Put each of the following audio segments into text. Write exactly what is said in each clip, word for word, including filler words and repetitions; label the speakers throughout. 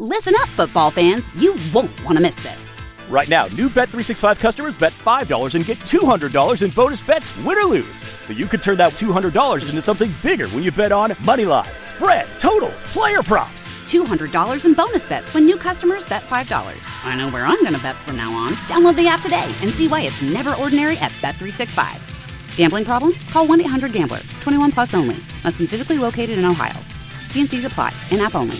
Speaker 1: Listen up, football fans. You won't want to miss this.
Speaker 2: Right now, new Bet three sixty-five customers bet five dollars and get two hundred dollars in bonus bets, win or lose. So you could turn that two hundred dollars into something bigger when you bet on money line, spread, totals, player props.
Speaker 1: two hundred dollars in bonus bets when new customers bet five dollars. I know where I'm going to bet from now on. Download the app today and see why it's never ordinary at Bet three sixty-five. Gambling problem? Call one eight hundred gambler. twenty-one plus only. Must be physically located in Ohio. T and C's apply. In-app only.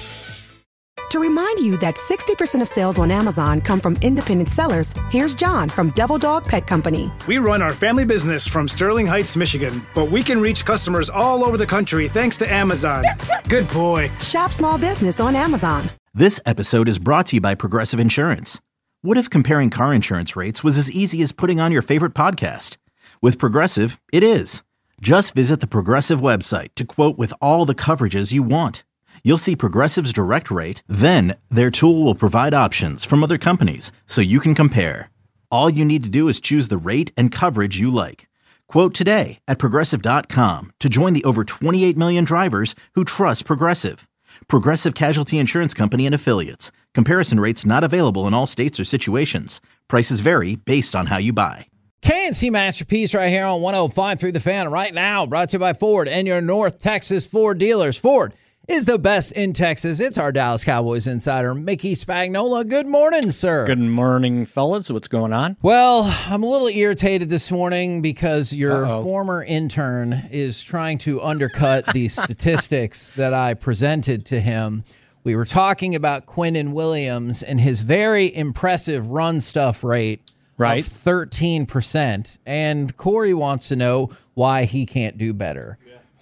Speaker 3: To remind you that sixty percent of sales on Amazon come from independent sellers, here's John from Devil Dog Pet Company.
Speaker 4: We run our family business from Sterling Heights, Michigan, but we can reach customers all over the country thanks to Amazon. Good boy.
Speaker 3: Shop small business on Amazon.
Speaker 5: This episode is brought to you by Progressive Insurance. What if comparing car insurance rates was as easy as putting on your favorite podcast? With Progressive, it is. Just visit the Progressive website to quote with all the coverages you want. You'll see Progressive's direct rate, then their tool will provide options from other companies so you can compare. All you need to do is choose the rate and coverage you like. Quote today at Progressive dot com to join the over twenty-eight million drivers who trust Progressive. Progressive Casualty Insurance Company and Affiliates. Comparison rates not available in all states or situations. Prices vary based on how you buy.
Speaker 6: K and C Masterpiece right here on one oh five through the Fan right now. Brought to you by Ford and your North Texas Ford dealers. Ford is the best in Texas. It's our Dallas Cowboys insider, Mickey Spagnola. Good morning, sir.
Speaker 7: Good morning, fellas. What's going on?
Speaker 6: Well, I'm a little irritated this morning because your
Speaker 7: Uh-oh.
Speaker 6: former intern is trying to undercut the statistics that I presented to him. We were talking about Quinnen Williams and his very impressive run stuff rate
Speaker 7: right.
Speaker 6: of thirteen percent. And Corey wants to know why he can't do better.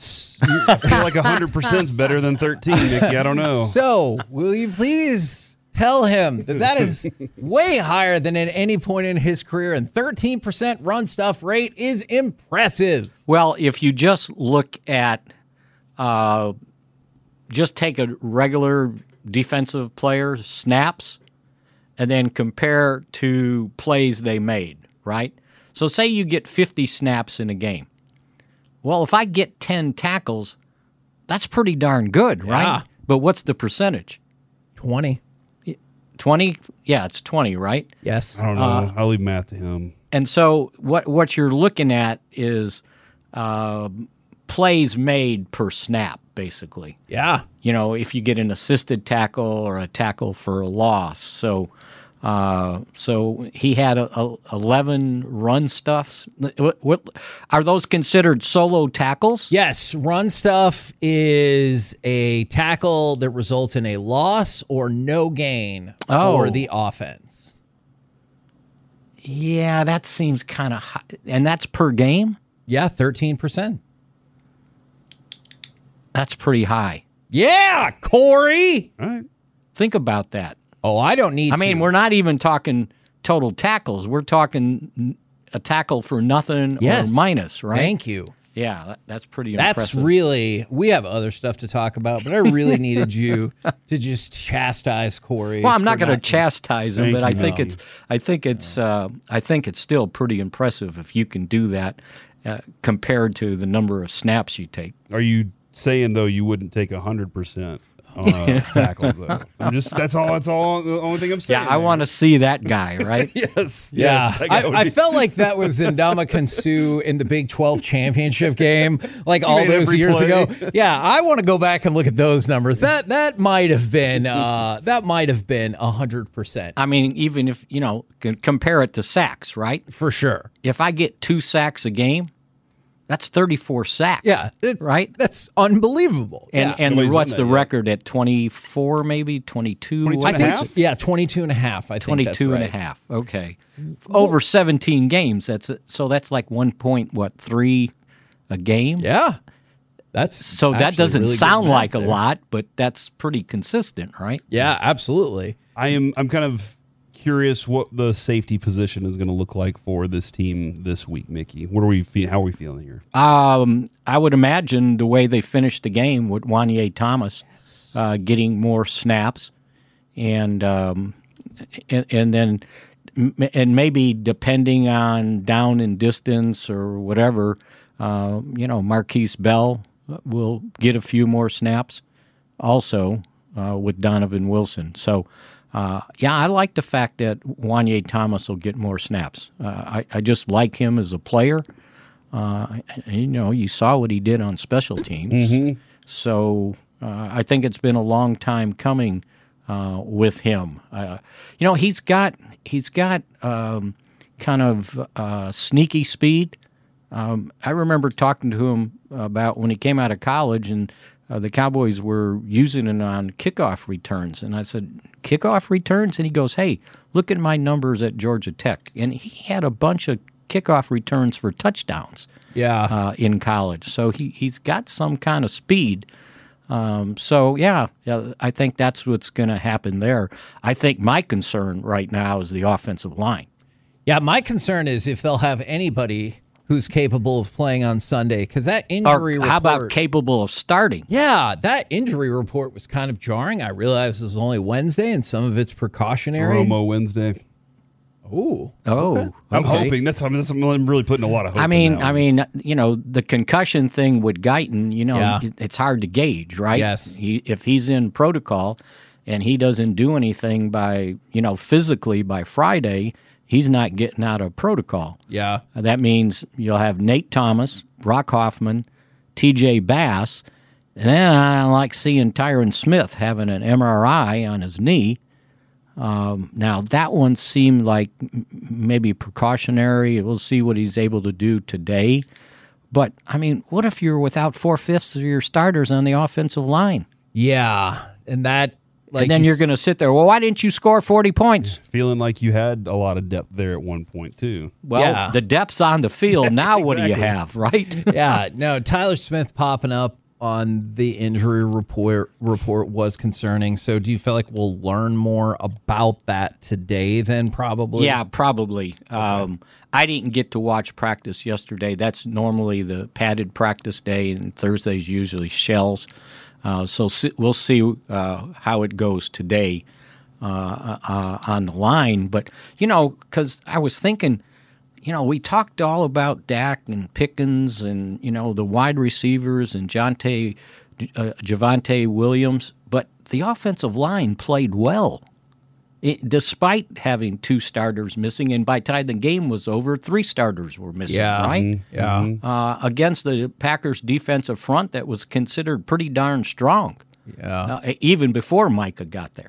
Speaker 8: I feel like one hundred percent is better than thirteen, Mickey. I don't know.
Speaker 6: So, will you please tell him that that is way higher than at any point in his career, and thirteen percent run stuff rate is impressive.
Speaker 7: Well, if you just look at, uh, just take a regular defensive player, snaps, and then compare to plays they made, right? So say you get fifty snaps in a game. Well, if I get ten tackles, that's pretty darn good, right?
Speaker 6: Yeah.
Speaker 7: But what's the percentage?
Speaker 6: twenty.
Speaker 7: twenty? Yeah, it's twenty, right?
Speaker 6: Yes.
Speaker 8: I don't know. Uh, I'll leave math to him.
Speaker 7: And so what what you're looking at is uh, plays made per snap, basically.
Speaker 6: Yeah.
Speaker 7: You know, if you get an assisted tackle or a tackle for a loss. So uh, so he had a, a eleven run stuffs. What, what are those considered solo tackles?
Speaker 6: Yes, run stuff is a tackle that results in a loss or no gain
Speaker 7: Oh.
Speaker 6: for the offense.
Speaker 7: Yeah, that seems kind of high. And that's per game?
Speaker 6: Yeah, thirteen percent.
Speaker 7: That's pretty high.
Speaker 6: Yeah, Corey.
Speaker 8: All right.
Speaker 7: Think about that.
Speaker 6: Oh, I don't need
Speaker 7: I
Speaker 6: to.
Speaker 7: mean, we're not even talking total tackles. We're talking a tackle for nothing
Speaker 6: Yes.
Speaker 7: or minus, right?
Speaker 6: Thank you.
Speaker 7: Yeah, that, that's pretty
Speaker 6: That's
Speaker 7: impressive.
Speaker 6: really, we have other stuff to talk about, but I really needed you to just chastise Corey.
Speaker 7: Well, I'm not
Speaker 6: for
Speaker 7: going to chastise him,
Speaker 8: Thank
Speaker 7: but I
Speaker 8: you,
Speaker 7: think
Speaker 8: Mel.
Speaker 7: it's, I think it's, uh, I think it's still pretty impressive if you can do that uh, compared to the number of snaps you take.
Speaker 8: Are you saying, though, you wouldn't take one hundred percent on uh, tackles, though? I'm just, that's all, that's all, the only thing I'm saying.
Speaker 7: Yeah, I want to see that guy, right?
Speaker 8: Yes.
Speaker 6: Yeah,
Speaker 8: yes, that guy would
Speaker 6: I, I
Speaker 8: be-
Speaker 6: felt like that was Ndamukong Suh in the Big twelve championship game, like all
Speaker 8: made
Speaker 6: those
Speaker 8: every
Speaker 6: years
Speaker 8: play.
Speaker 6: ago. Yeah, I want to go back and look at those numbers. That that might have been uh, that might have been a hundred percent
Speaker 7: I mean, even if, you know, can compare it to sacks, right?
Speaker 6: for sure.
Speaker 7: If I get two sacks a game, that's thirty-four sacks.
Speaker 6: Yeah, it's,
Speaker 7: right?
Speaker 6: That's unbelievable.
Speaker 7: And
Speaker 6: yeah.
Speaker 7: and
Speaker 8: Nobody's
Speaker 7: what's
Speaker 8: done
Speaker 7: the
Speaker 8: that yet.
Speaker 7: record at twenty-four, maybe twenty-two?
Speaker 8: twenty-two
Speaker 6: I
Speaker 8: and a
Speaker 6: think
Speaker 8: half?
Speaker 6: so. Yeah, twenty-two and a half. I think
Speaker 7: twenty-two
Speaker 6: that's
Speaker 7: and
Speaker 6: right.
Speaker 7: a half. Okay. Over seventeen games. That's so that's like one point what, three a game?
Speaker 6: Yeah, that's
Speaker 7: So that
Speaker 6: actually
Speaker 7: doesn't
Speaker 6: really good
Speaker 7: sound
Speaker 6: math
Speaker 7: like a
Speaker 6: there.
Speaker 7: lot, but that's pretty consistent, right?
Speaker 6: Yeah, absolutely.
Speaker 8: I am, I'm kind of curious what the safety position is going to look like for this team this week, Mickey. What are we fe- how are we feeling here?
Speaker 7: Um, I would imagine the way they finished the game with Wanye Thomas uh, getting more snaps, and um, and, and then and maybe depending on down and distance or whatever, uh, you know, Marquise Bell will get a few more snaps also. uh, with Donovan Wilson. So, uh, yeah, I like the fact that Wanye Thomas will get more snaps. Uh, I, I just like him as a player. Uh, you know, you saw what he did on special teams.
Speaker 8: Mm-hmm.
Speaker 7: So uh, I think it's been a long time coming uh, with him. Uh, you know, he's got he's got um, kind of uh, sneaky speed. Um, I remember talking to him about when he came out of college, and uh, the Cowboys were using it on kickoff returns. And I said, kickoff returns? And he goes, hey, look at my numbers at Georgia Tech. And he had a bunch of kickoff returns for touchdowns
Speaker 6: Yeah.
Speaker 7: uh, in college. So he, he's got some kind of speed. Um, so, yeah, yeah, I think that's what's going to happen there. I think my concern right now is the offensive line.
Speaker 6: Yeah, my concern is if they'll have anybody who's capable of playing on Sunday, because that injury
Speaker 7: Or
Speaker 6: report.
Speaker 7: how about capable of starting?
Speaker 6: Yeah, that injury report was kind of jarring. I realized it was only Wednesday, and some of it's precautionary.
Speaker 8: Romo Wednesday.
Speaker 6: Ooh.
Speaker 7: Oh,
Speaker 6: okay.
Speaker 8: I'm
Speaker 7: okay.
Speaker 8: hoping. That's, I mean, that's I'm really putting a lot of hope
Speaker 7: I
Speaker 8: in
Speaker 7: mean,
Speaker 8: that
Speaker 7: I
Speaker 8: one.
Speaker 7: mean, you know, the concussion thing with Guyton, you know,
Speaker 6: Yeah.
Speaker 7: it, it's hard to gauge, right?
Speaker 6: Yes.
Speaker 7: He, if he's in protocol and he doesn't do anything by, you know, physically by Friday, he's not getting out of protocol.
Speaker 6: Yeah.
Speaker 7: That means you'll have Nate Thomas, Brock Hoffman, T J Bass, and then I like seeing Tyron Smith having an M R I on his knee. Um, now, that one seemed like m- maybe precautionary. We'll see what he's able to do today. But, I mean, what if you're without four-fifths of your starters on the offensive line?
Speaker 6: Yeah. And that, like.
Speaker 7: and then
Speaker 6: you
Speaker 7: you're
Speaker 6: s-
Speaker 7: going to sit there, well, why didn't you score forty points?
Speaker 8: Feeling like you had a lot of depth there at one point, too.
Speaker 7: Well,
Speaker 6: Yeah.
Speaker 7: the depth's on the field. Now what do you
Speaker 8: Exactly.
Speaker 7: have, right?
Speaker 6: Yeah. No, Tyler Smith popping up on the injury report report was concerning. So do you feel like we'll learn more about that today then probably?
Speaker 7: Yeah, probably. Um, I didn't get to watch practice yesterday. That's normally the padded practice day, and Thursday's usually shells. Uh, so si- we'll see uh, how it goes today uh, uh, on the line. But, you know, because I was thinking, you know, we talked all about Dak and Pickens and, you know, the wide receivers and Jonte, uh, Javonte Williams, but the offensive line played well. It, despite having two starters missing, and by the time the game was over, three starters were missing,
Speaker 6: Yeah.
Speaker 7: right?
Speaker 6: Yeah.
Speaker 7: Uh, against the Packers' defensive front that was considered pretty darn strong,
Speaker 6: Yeah.
Speaker 7: uh, even before Micah got there.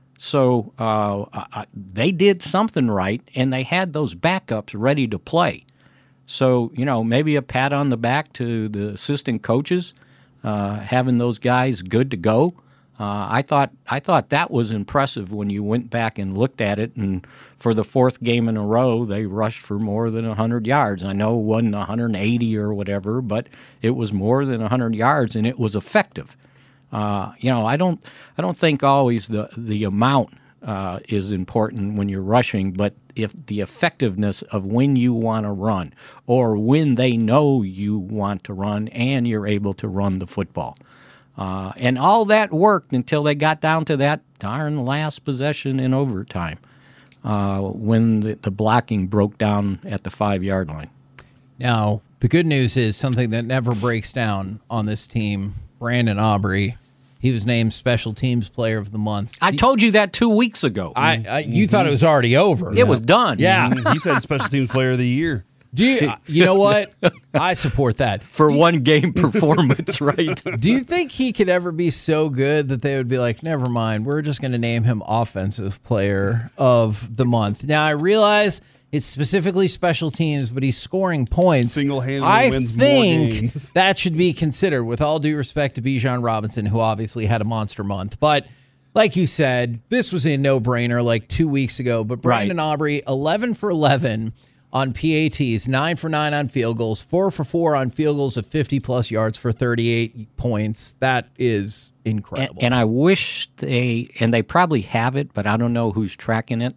Speaker 7: So uh, I, they did something right, and they had those backups ready to play. So, you know, maybe a pat on the back to the assistant coaches, uh, having those guys good to go. Uh, I thought I thought that was impressive when you went back and looked at it. And for the fourth game in a row, they rushed for more than one hundred yards. I know it wasn't one hundred eighty or whatever, but it was more than one hundred yards, and it was effective. Uh, you know, I don't I don't think always the the amount uh, is important when you're rushing, but if the effectiveness of when you want to run or when they know you want to run and you're able to run the football. Uh, and all that worked until they got down to that darn last possession in overtime uh, when the, the blocking broke down at the five-yard line.
Speaker 6: Now, the good news is something that never breaks down on this team, Brandon Aubrey. He was named Special Teams Player of the Month.
Speaker 7: I told you that two weeks ago.
Speaker 6: I, I You thought it was already over.
Speaker 7: it was done.
Speaker 6: Yeah.
Speaker 8: He said Special Teams Player of the Year.
Speaker 6: Do you, you know what? I support that.
Speaker 7: For one game performance, right?
Speaker 6: Do you think he could ever be so good that they would be like, never mind, we're just going to name him Offensive Player of the Month? Now, I realize it's specifically special teams, but he's scoring points.
Speaker 8: Single-handedly
Speaker 6: I
Speaker 8: wins more
Speaker 6: think
Speaker 8: games.
Speaker 6: that should be considered, with all due respect to Bijan Robinson, who obviously had a monster month. But like you said, this was a no-brainer like two weeks ago. But Brandon
Speaker 7: Right.
Speaker 6: Aubrey, eleven for eleven on P A Ts, nine for nine on field goals, four for four on field goals of fifty-plus yards for thirty-eight points. That is
Speaker 7: And,
Speaker 6: incredible.
Speaker 7: and I wish they, and they probably have it, but I don't know who's tracking it.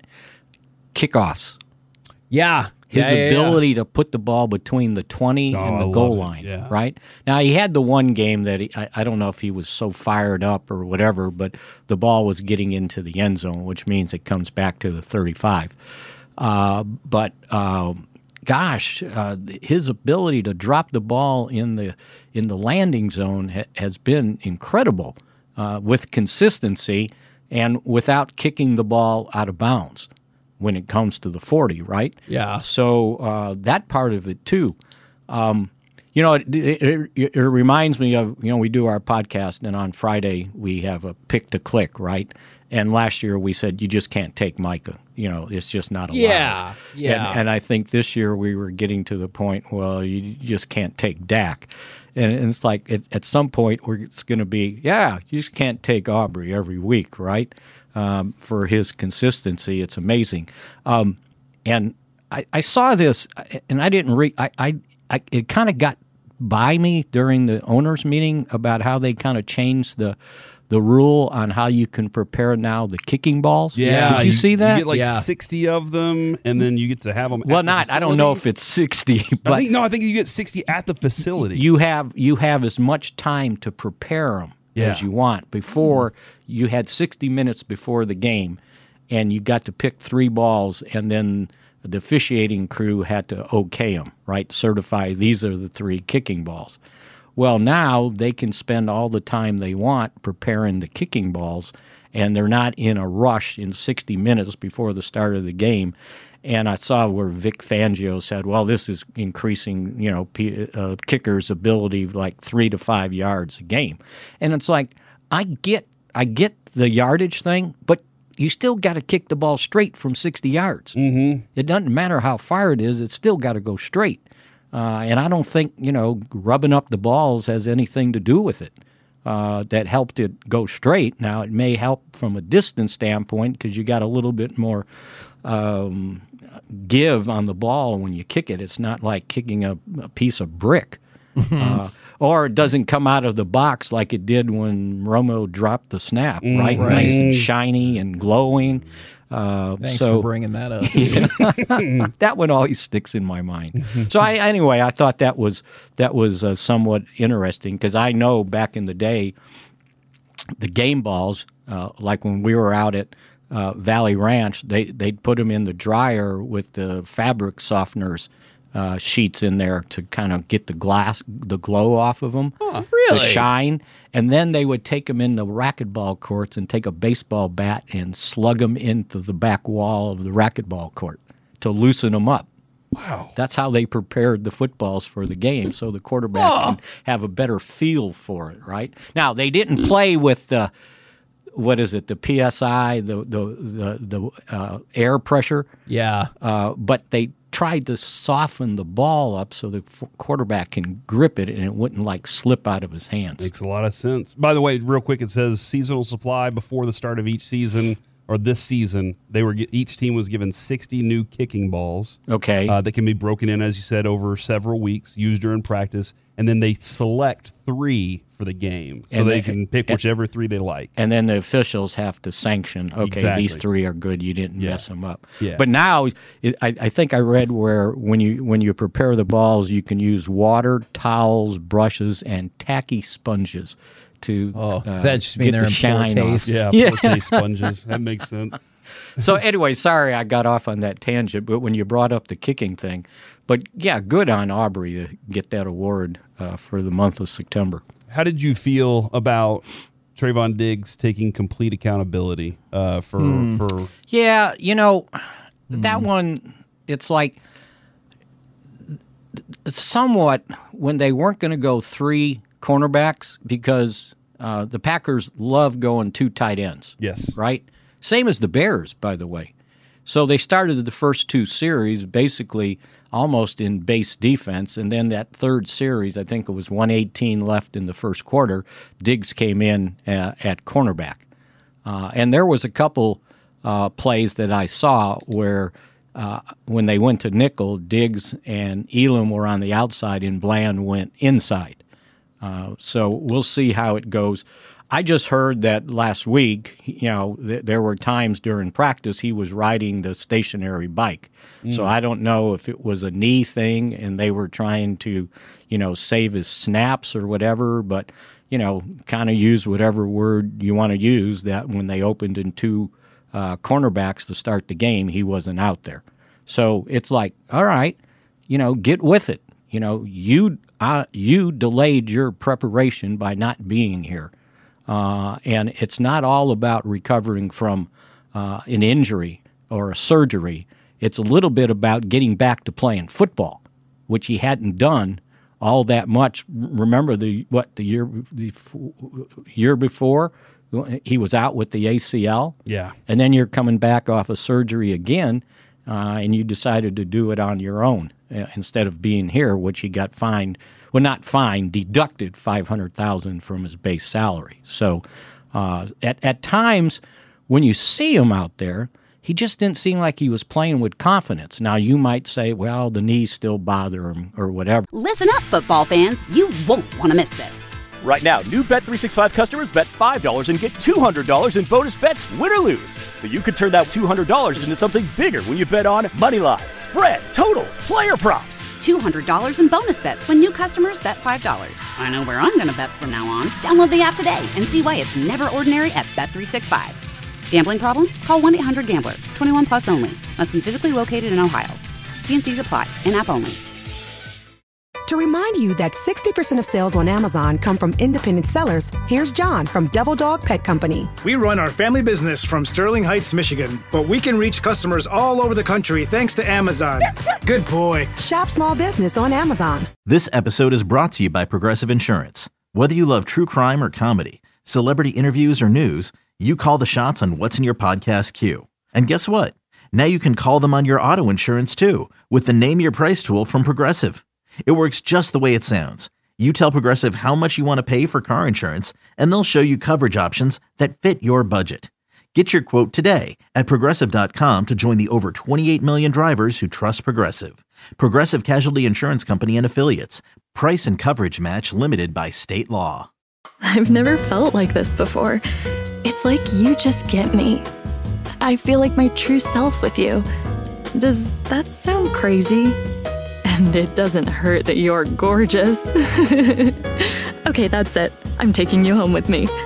Speaker 7: Kickoffs.
Speaker 6: yeah.
Speaker 7: His
Speaker 6: yeah, yeah, yeah.
Speaker 7: ability to put the ball between the twenty
Speaker 8: Oh,
Speaker 7: and
Speaker 8: I
Speaker 7: the
Speaker 8: love
Speaker 7: goal
Speaker 8: it,
Speaker 7: line,
Speaker 8: yeah.
Speaker 7: right? Now, he had the one game that he, I, I don't know if he was so fired up or whatever, but the ball was getting into the end zone, which means it comes back to the thirty-five. Uh, but um, gosh, uh, his ability to drop the ball in the in the landing zone ha- has been incredible. uh, with consistency and without kicking the ball out of bounds when it comes to the forty, right?
Speaker 6: Yeah.
Speaker 7: So uh, that part of it too. Um, you know, it, it, it, it reminds me of, you know, we do our podcast, and on Friday we have a pick to click, right? And last year we said you just can't take Micah. You know, it's just not allowed.
Speaker 6: Yeah, yeah.
Speaker 7: And, and I think this year we were getting to the point, well, you just can't take Dak. And, and it's like at, at some point where it's going to be, yeah, you just can't take Aubrey every week, right? Um, for his consistency, it's amazing. Um, and I, I saw this, and I didn't read. I, I, I it kind of got by me during the owners' meeting about how they kind of changed the the rule on how you can prepare now the kicking balls.
Speaker 8: Yeah,
Speaker 7: did you, you see that?
Speaker 8: You get like
Speaker 6: yeah.
Speaker 8: sixty of them, and then you get to have them.
Speaker 7: Well,
Speaker 8: at
Speaker 7: not.
Speaker 8: the
Speaker 7: I don't know if it's sixty, but
Speaker 8: I think, no, I think you get sixty at the facility.
Speaker 7: You have you have as much time to prepare them
Speaker 8: yeah.
Speaker 7: as you want. Before you had sixty minutes before the game, and you got to pick three balls, and then the officiating crew had to okay them, right? Certify these are the three kicking balls. Well, now they can spend all the time they want preparing the kicking balls, and they're not in a rush in sixty minutes before the start of the game. And I saw where Vic Fangio said, well, this is increasing, you know, p- uh, kickers' ability like three to five yards a game. And it's like, I get, I get the yardage thing, but you still got to kick the ball straight from sixty yards.
Speaker 8: Mm-hmm.
Speaker 7: It doesn't matter how far it is; it's still got to go straight. Uh, and I don't think, you know, rubbing up the balls has anything to do with it. Uh, that helped it go straight. Now, it may help from a distance standpoint because you got a little bit more um, give on the ball when you kick it. It's not like kicking a, a piece of brick. uh, or it doesn't come out of the box like it did when Romo dropped the snap,
Speaker 8: Mm,
Speaker 7: right?
Speaker 8: right.
Speaker 7: Nice and shiny and glowing. Uh,
Speaker 6: Thanks
Speaker 7: so,
Speaker 6: for bringing that up.
Speaker 7: yeah, that one always sticks in my mind. So I, anyway, I thought that was that was uh, somewhat interesting because I know back in the day, the game balls, uh, like when we were out at uh, Valley Ranch, they they'd put them in the dryer with the fabric softeners uh, sheets in there to kind of get the glass, the glow off of them,
Speaker 6: Oh, really?
Speaker 7: the shine. And then they would take them in the racquetball courts and take a baseball bat and slug them into the back wall of the racquetball court to loosen them up.
Speaker 8: Wow.
Speaker 7: That's how they prepared the footballs for the game, so the quarterback
Speaker 6: Oh.
Speaker 7: can have a better feel for it, right? Now, they didn't play with the, what is it, the P S I, the the the, the uh, air pressure,
Speaker 6: Yeah.
Speaker 7: uh, but they tried to soften the ball up so the f- quarterback can grip it and it wouldn't like slip out of his hands.
Speaker 8: Makes a lot of sense. By the way, real quick, it says seasonal supply before the start of each season or this season. They were each team was given sixty new kicking balls.
Speaker 7: Okay.
Speaker 8: Uh, that can be broken in, as you said, over several weeks, used during practice, and then they select three for the game, so
Speaker 7: And
Speaker 8: they
Speaker 7: they-
Speaker 8: can pick
Speaker 7: and-
Speaker 8: whichever three they like.
Speaker 7: And then the officials have to sanction, okay,
Speaker 8: Exactly.
Speaker 7: these three are good. You didn't
Speaker 8: Yeah.
Speaker 7: mess them up.
Speaker 8: Yeah.
Speaker 7: But now, it, I, I think I read where when you when you prepare the balls, you can use water, towels, brushes, and tacky sponges to
Speaker 6: Oh,
Speaker 7: uh,
Speaker 6: does that just mean
Speaker 7: get
Speaker 6: they're
Speaker 7: the
Speaker 6: in poor
Speaker 7: shine off.
Speaker 6: taste?
Speaker 8: Yeah,
Speaker 7: Yeah.
Speaker 8: poor taste sponges. That makes sense.
Speaker 7: So anyway, sorry I got off on that tangent, but when you brought up the kicking thing, but yeah, good on Aubrey to get that award uh, for the month of September.
Speaker 8: How did you feel about Trayvon Diggs taking complete accountability uh, for for?
Speaker 7: Yeah, you know, that one, it's like it's somewhat when they weren't going to go three cornerbacks because uh, the Packers love going two tight ends.
Speaker 8: Yes.
Speaker 7: Right? Same as the Bears, by the way. So they started the first two series basically almost in base defense, and then that third series, I think it was one eighteen left in the first quarter, Diggs came in uh, at cornerback. Uh, and there was a couple uh, plays that I saw where uh, when they went to nickel, Diggs and Elam were on the outside and Bland went inside. Uh, so we'll see how it goes. I just heard that last week, you know, th- there were times during practice he was riding the stationary bike. Mm. So I don't know if it was a knee thing and they were trying to, you know, save his snaps or whatever, but, you know, kind of use whatever word you want to use that when they opened in two uh, cornerbacks to start the game, he wasn't out there. So it's like, all right, you know, get with it. You know, you uh, you delayed your preparation by not being here. Uh, and it's not all about recovering from uh, an injury or a surgery. It's a little bit about getting back to playing football, which he hadn't done all that much. Remember the what the year the year before he was out with the A C L.
Speaker 8: Yeah,
Speaker 7: and then you're coming back off of surgery again, uh, and you decided to do it on your own uh, instead of being here, which he got fined. Well, not fined, deducted five hundred thousand from his base salary. So, uh, at at times when you see him out there, he just didn't seem like he was playing with confidence. Now, you might say, well, the knees still bother him or whatever.
Speaker 1: Listen up, football fans. You won't want to miss this.
Speaker 2: Right now, new Bet three sixty-five customers bet five dollars and get two hundred dollars in bonus bets, win or lose. So you could turn that two hundred dollars into something bigger when you bet on moneyline, spread, totals, player props.
Speaker 1: two hundred dollars in bonus bets when new customers bet five dollars. I know where I'm going to bet from now on. Download the app today and see why it's never ordinary at Bet three sixty-five. Gambling problem? Call one eight hundred gambler. twenty-one plus only. Must be physically located in Ohio. T and C's apply. In-app only.
Speaker 3: To remind you that sixty percent of sales on Amazon come from independent sellers, here's John from Devil Dog Pet Company.
Speaker 4: We run our family business from Sterling Heights, Michigan, but we can reach customers all over the country thanks to Amazon. Good boy.
Speaker 3: Shop small business on Amazon.
Speaker 5: This episode is brought to you by Progressive Insurance. Whether you love true crime or comedy, celebrity interviews or news, you call the shots on what's in your podcast queue. And guess what? Now you can call them on your auto insurance too with the Name Your Price tool from Progressive. It works just the way it sounds. You tell Progressive how much you want to pay for car insurance, and they'll show you coverage options that fit your budget. Get your quote today at Progressive dot com to join the over twenty-eight million drivers who trust Progressive. Progressive Casualty Insurance Company and Affiliates. Price and coverage match limited by state law.
Speaker 9: I've never felt like this before. It's like you just get me. I feel like my true self with you. Does that sound crazy? And it doesn't hurt that you're gorgeous. Okay, that's it. I'm taking you home with me.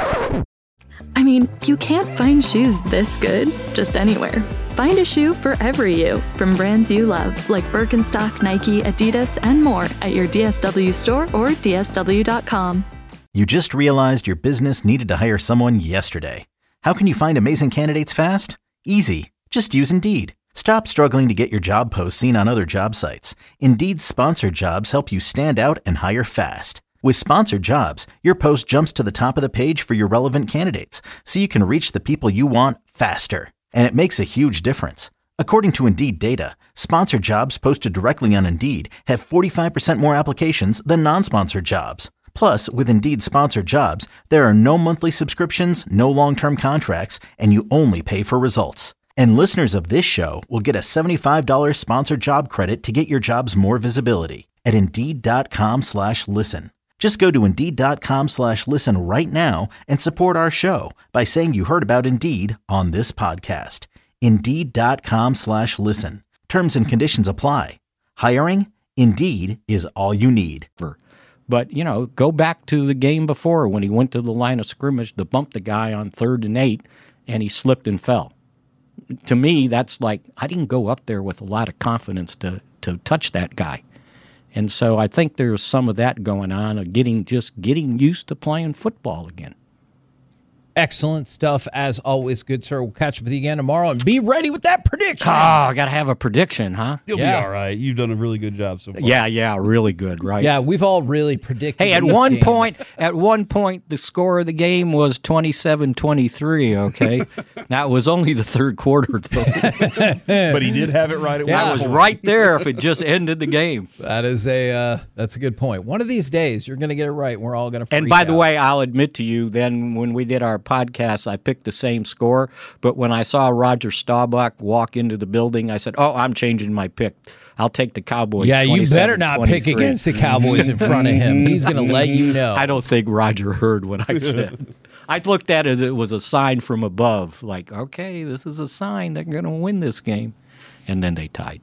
Speaker 9: I mean, you can't find shoes this good just anywhere. Find a shoe for every you from brands you love, like Birkenstock, Nike, Adidas, and more at your D S W store or D S W dot com.
Speaker 5: You just realized your business needed to hire someone yesterday. How can you find amazing candidates fast? Easy. Just use Indeed. Stop struggling to get your job posts seen on other job sites. Indeed's sponsored jobs help you stand out and hire fast. With sponsored jobs, your post jumps to the top of the page for your relevant candidates, so you can reach the people you want faster. And it makes a huge difference. According to Indeed data, sponsored jobs posted directly on Indeed have forty-five percent more applications than non-sponsored jobs. Plus, with Indeed sponsored jobs, there are no monthly subscriptions, no long-term contracts, and you only pay for results. And listeners of this show will get a seventy-five dollars sponsored job credit to get your jobs more visibility at Indeed.com slash listen. Just go to Indeed.com slash listen right now and support our show by saying you heard about Indeed on this podcast. Indeed.com slash listen. Terms and conditions apply. Hiring? Indeed is all you need.
Speaker 7: But, you know, go back to the game before when he went to the line of scrimmage to bump the guy on third and eight, and he slipped and fell. To me, that's like, I didn't go up there with a lot of confidence to, to touch that guy. And so I think there's some of that going on, of getting just getting used to playing football again.
Speaker 6: Excellent stuff, as always, good sir. We'll catch up with you again tomorrow, and be ready with that prediction.
Speaker 7: Oh, I got to have a prediction, huh?
Speaker 8: You'll
Speaker 6: Yeah.
Speaker 8: be all right. You've done a really good job so far.
Speaker 7: Yeah, yeah, really good, right?
Speaker 6: Yeah, we've all really predicted.
Speaker 7: Hey, at
Speaker 6: these
Speaker 7: one
Speaker 6: games.
Speaker 7: point, at one point, the score of the game was twenty-seven twenty-three, okay? Now, it was only the third quarter, though.
Speaker 8: But he did have it right at
Speaker 6: Yeah.
Speaker 7: I
Speaker 8: one
Speaker 7: was
Speaker 8: point.
Speaker 7: right there if it just ended the game.
Speaker 6: That is a uh, that's a good point. One of these days, you're going to get it right, and we're all going to freak
Speaker 7: And by the
Speaker 6: out.
Speaker 7: way, I'll admit to you, then when we did our podcast, I picked the same score. But when I saw Roger Staubach walk into the building, I said, oh, I'm changing my pick. I'll take the Cowboys.
Speaker 6: Yeah, you better not pick
Speaker 7: twenty-seven twenty-three.
Speaker 6: against the Cowboys in front of him. He's going to let you know.
Speaker 7: I don't think Roger heard what I said. I looked at it as it was a sign from above, like, okay, this is a sign they're going to win this game. And then they tied.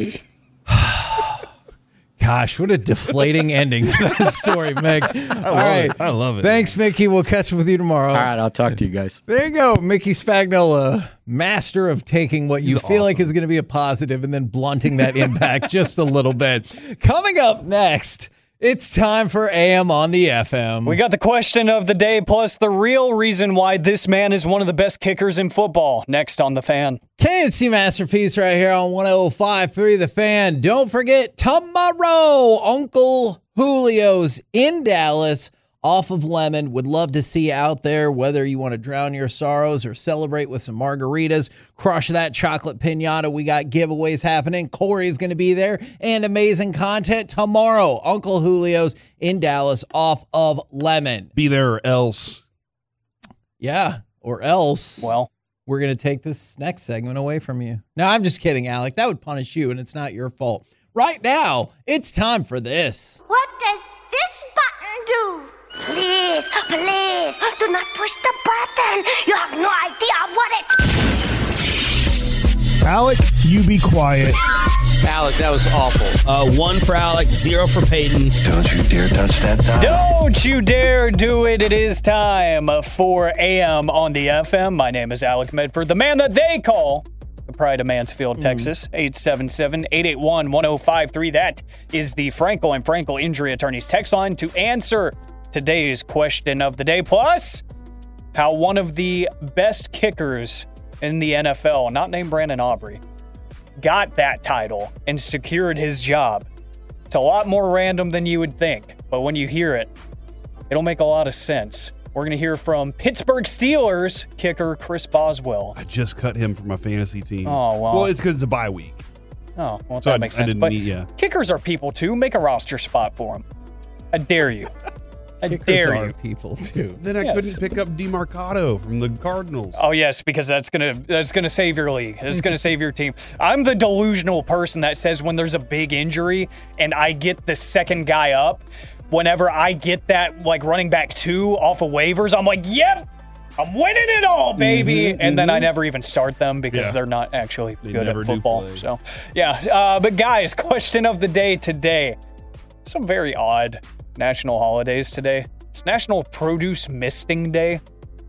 Speaker 6: Gosh, what a deflating ending to that story, Mick. All
Speaker 8: love
Speaker 6: right.
Speaker 8: it. I love it.
Speaker 6: Thanks, Mickey. We'll catch up with you tomorrow.
Speaker 7: All right, I'll talk to you guys.
Speaker 6: There you go. Mickey Spagnola, master of taking what you
Speaker 8: He's
Speaker 6: feel like
Speaker 8: awesome.
Speaker 6: is going to be a positive and then blunting that impact just a little bit. Coming up next, It's time for A M on the F M.
Speaker 10: We got the question of the day, plus the real reason why this man is one of the best kickers in football. Next on The Fan.
Speaker 6: K N C Masterpiece right here on one oh five point three The Fan. Don't forget, tomorrow, Uncle Julio's in Dallas off of Lemon. Would love to see you out there, whether you want to drown your sorrows or celebrate with some margaritas, crush that chocolate pinata. We got giveaways happening. Corey's going to be there and amazing content tomorrow. Uncle Julio's in Dallas off of Lemon.
Speaker 8: Be there or else.
Speaker 6: Yeah, or else.
Speaker 10: Well,
Speaker 6: we're going to take this next segment away from you. No, I'm just kidding, Alec. That would punish you, and it's not your fault. Right now, it's time for this.
Speaker 11: What does this button do? Please, please, do not push the button. You have no idea what it...
Speaker 4: Alec, you be quiet.
Speaker 12: Alec, that was awful.
Speaker 13: Uh, one for Alec, zero for Peyton.
Speaker 12: Don't you dare touch that dial.
Speaker 10: Don't you dare do it. It is time for A M on the F M. My name is Alec Medford, the man that they call the Pride of Mansfield, Texas. Mm. eight seven seven, eight eight one, one oh five three. That is the Frankel and Frankel Injury Attorneys text line to answer today's question of the day, plus how one of the best kickers in the N F L, not named Brandon Aubrey, got that title and secured his job. It's a lot more random than you would think, but when you hear it, it'll make a lot of sense. We're going to hear from Pittsburgh Steelers kicker Chris Boswell.
Speaker 8: I just cut him from my fantasy team.
Speaker 10: Oh, well.
Speaker 8: Well, it's because it's a bye week.
Speaker 10: Oh, well,
Speaker 8: so
Speaker 10: that
Speaker 8: I,
Speaker 10: makes
Speaker 8: I
Speaker 10: sense.
Speaker 8: didn't
Speaker 10: But
Speaker 8: need, yeah.
Speaker 10: kickers are people, too. Make a roster spot for them. I dare you. I
Speaker 6: Kickers
Speaker 10: dare
Speaker 6: are
Speaker 10: you.
Speaker 6: people, too.
Speaker 8: Then I
Speaker 10: Yes.
Speaker 8: couldn't pick up DeMarcado from the Cardinals.
Speaker 10: Oh yes, because that's gonna that's gonna save your league. It's gonna save your team. I'm the delusional person that says when there's a big injury and I get the second guy up, whenever I get that like running back two off of waivers, I'm like, yep, I'm winning it all, baby.
Speaker 8: Mm-hmm,
Speaker 10: and then
Speaker 8: mm-hmm.
Speaker 10: I never even start them because
Speaker 8: Yeah.
Speaker 10: they're not actually
Speaker 8: They
Speaker 10: good
Speaker 8: never
Speaker 10: at
Speaker 8: do
Speaker 10: football.
Speaker 8: play.
Speaker 10: So yeah, uh, but guys, question of the day today. Some very odd national holidays today. It's National Produce Misting Day.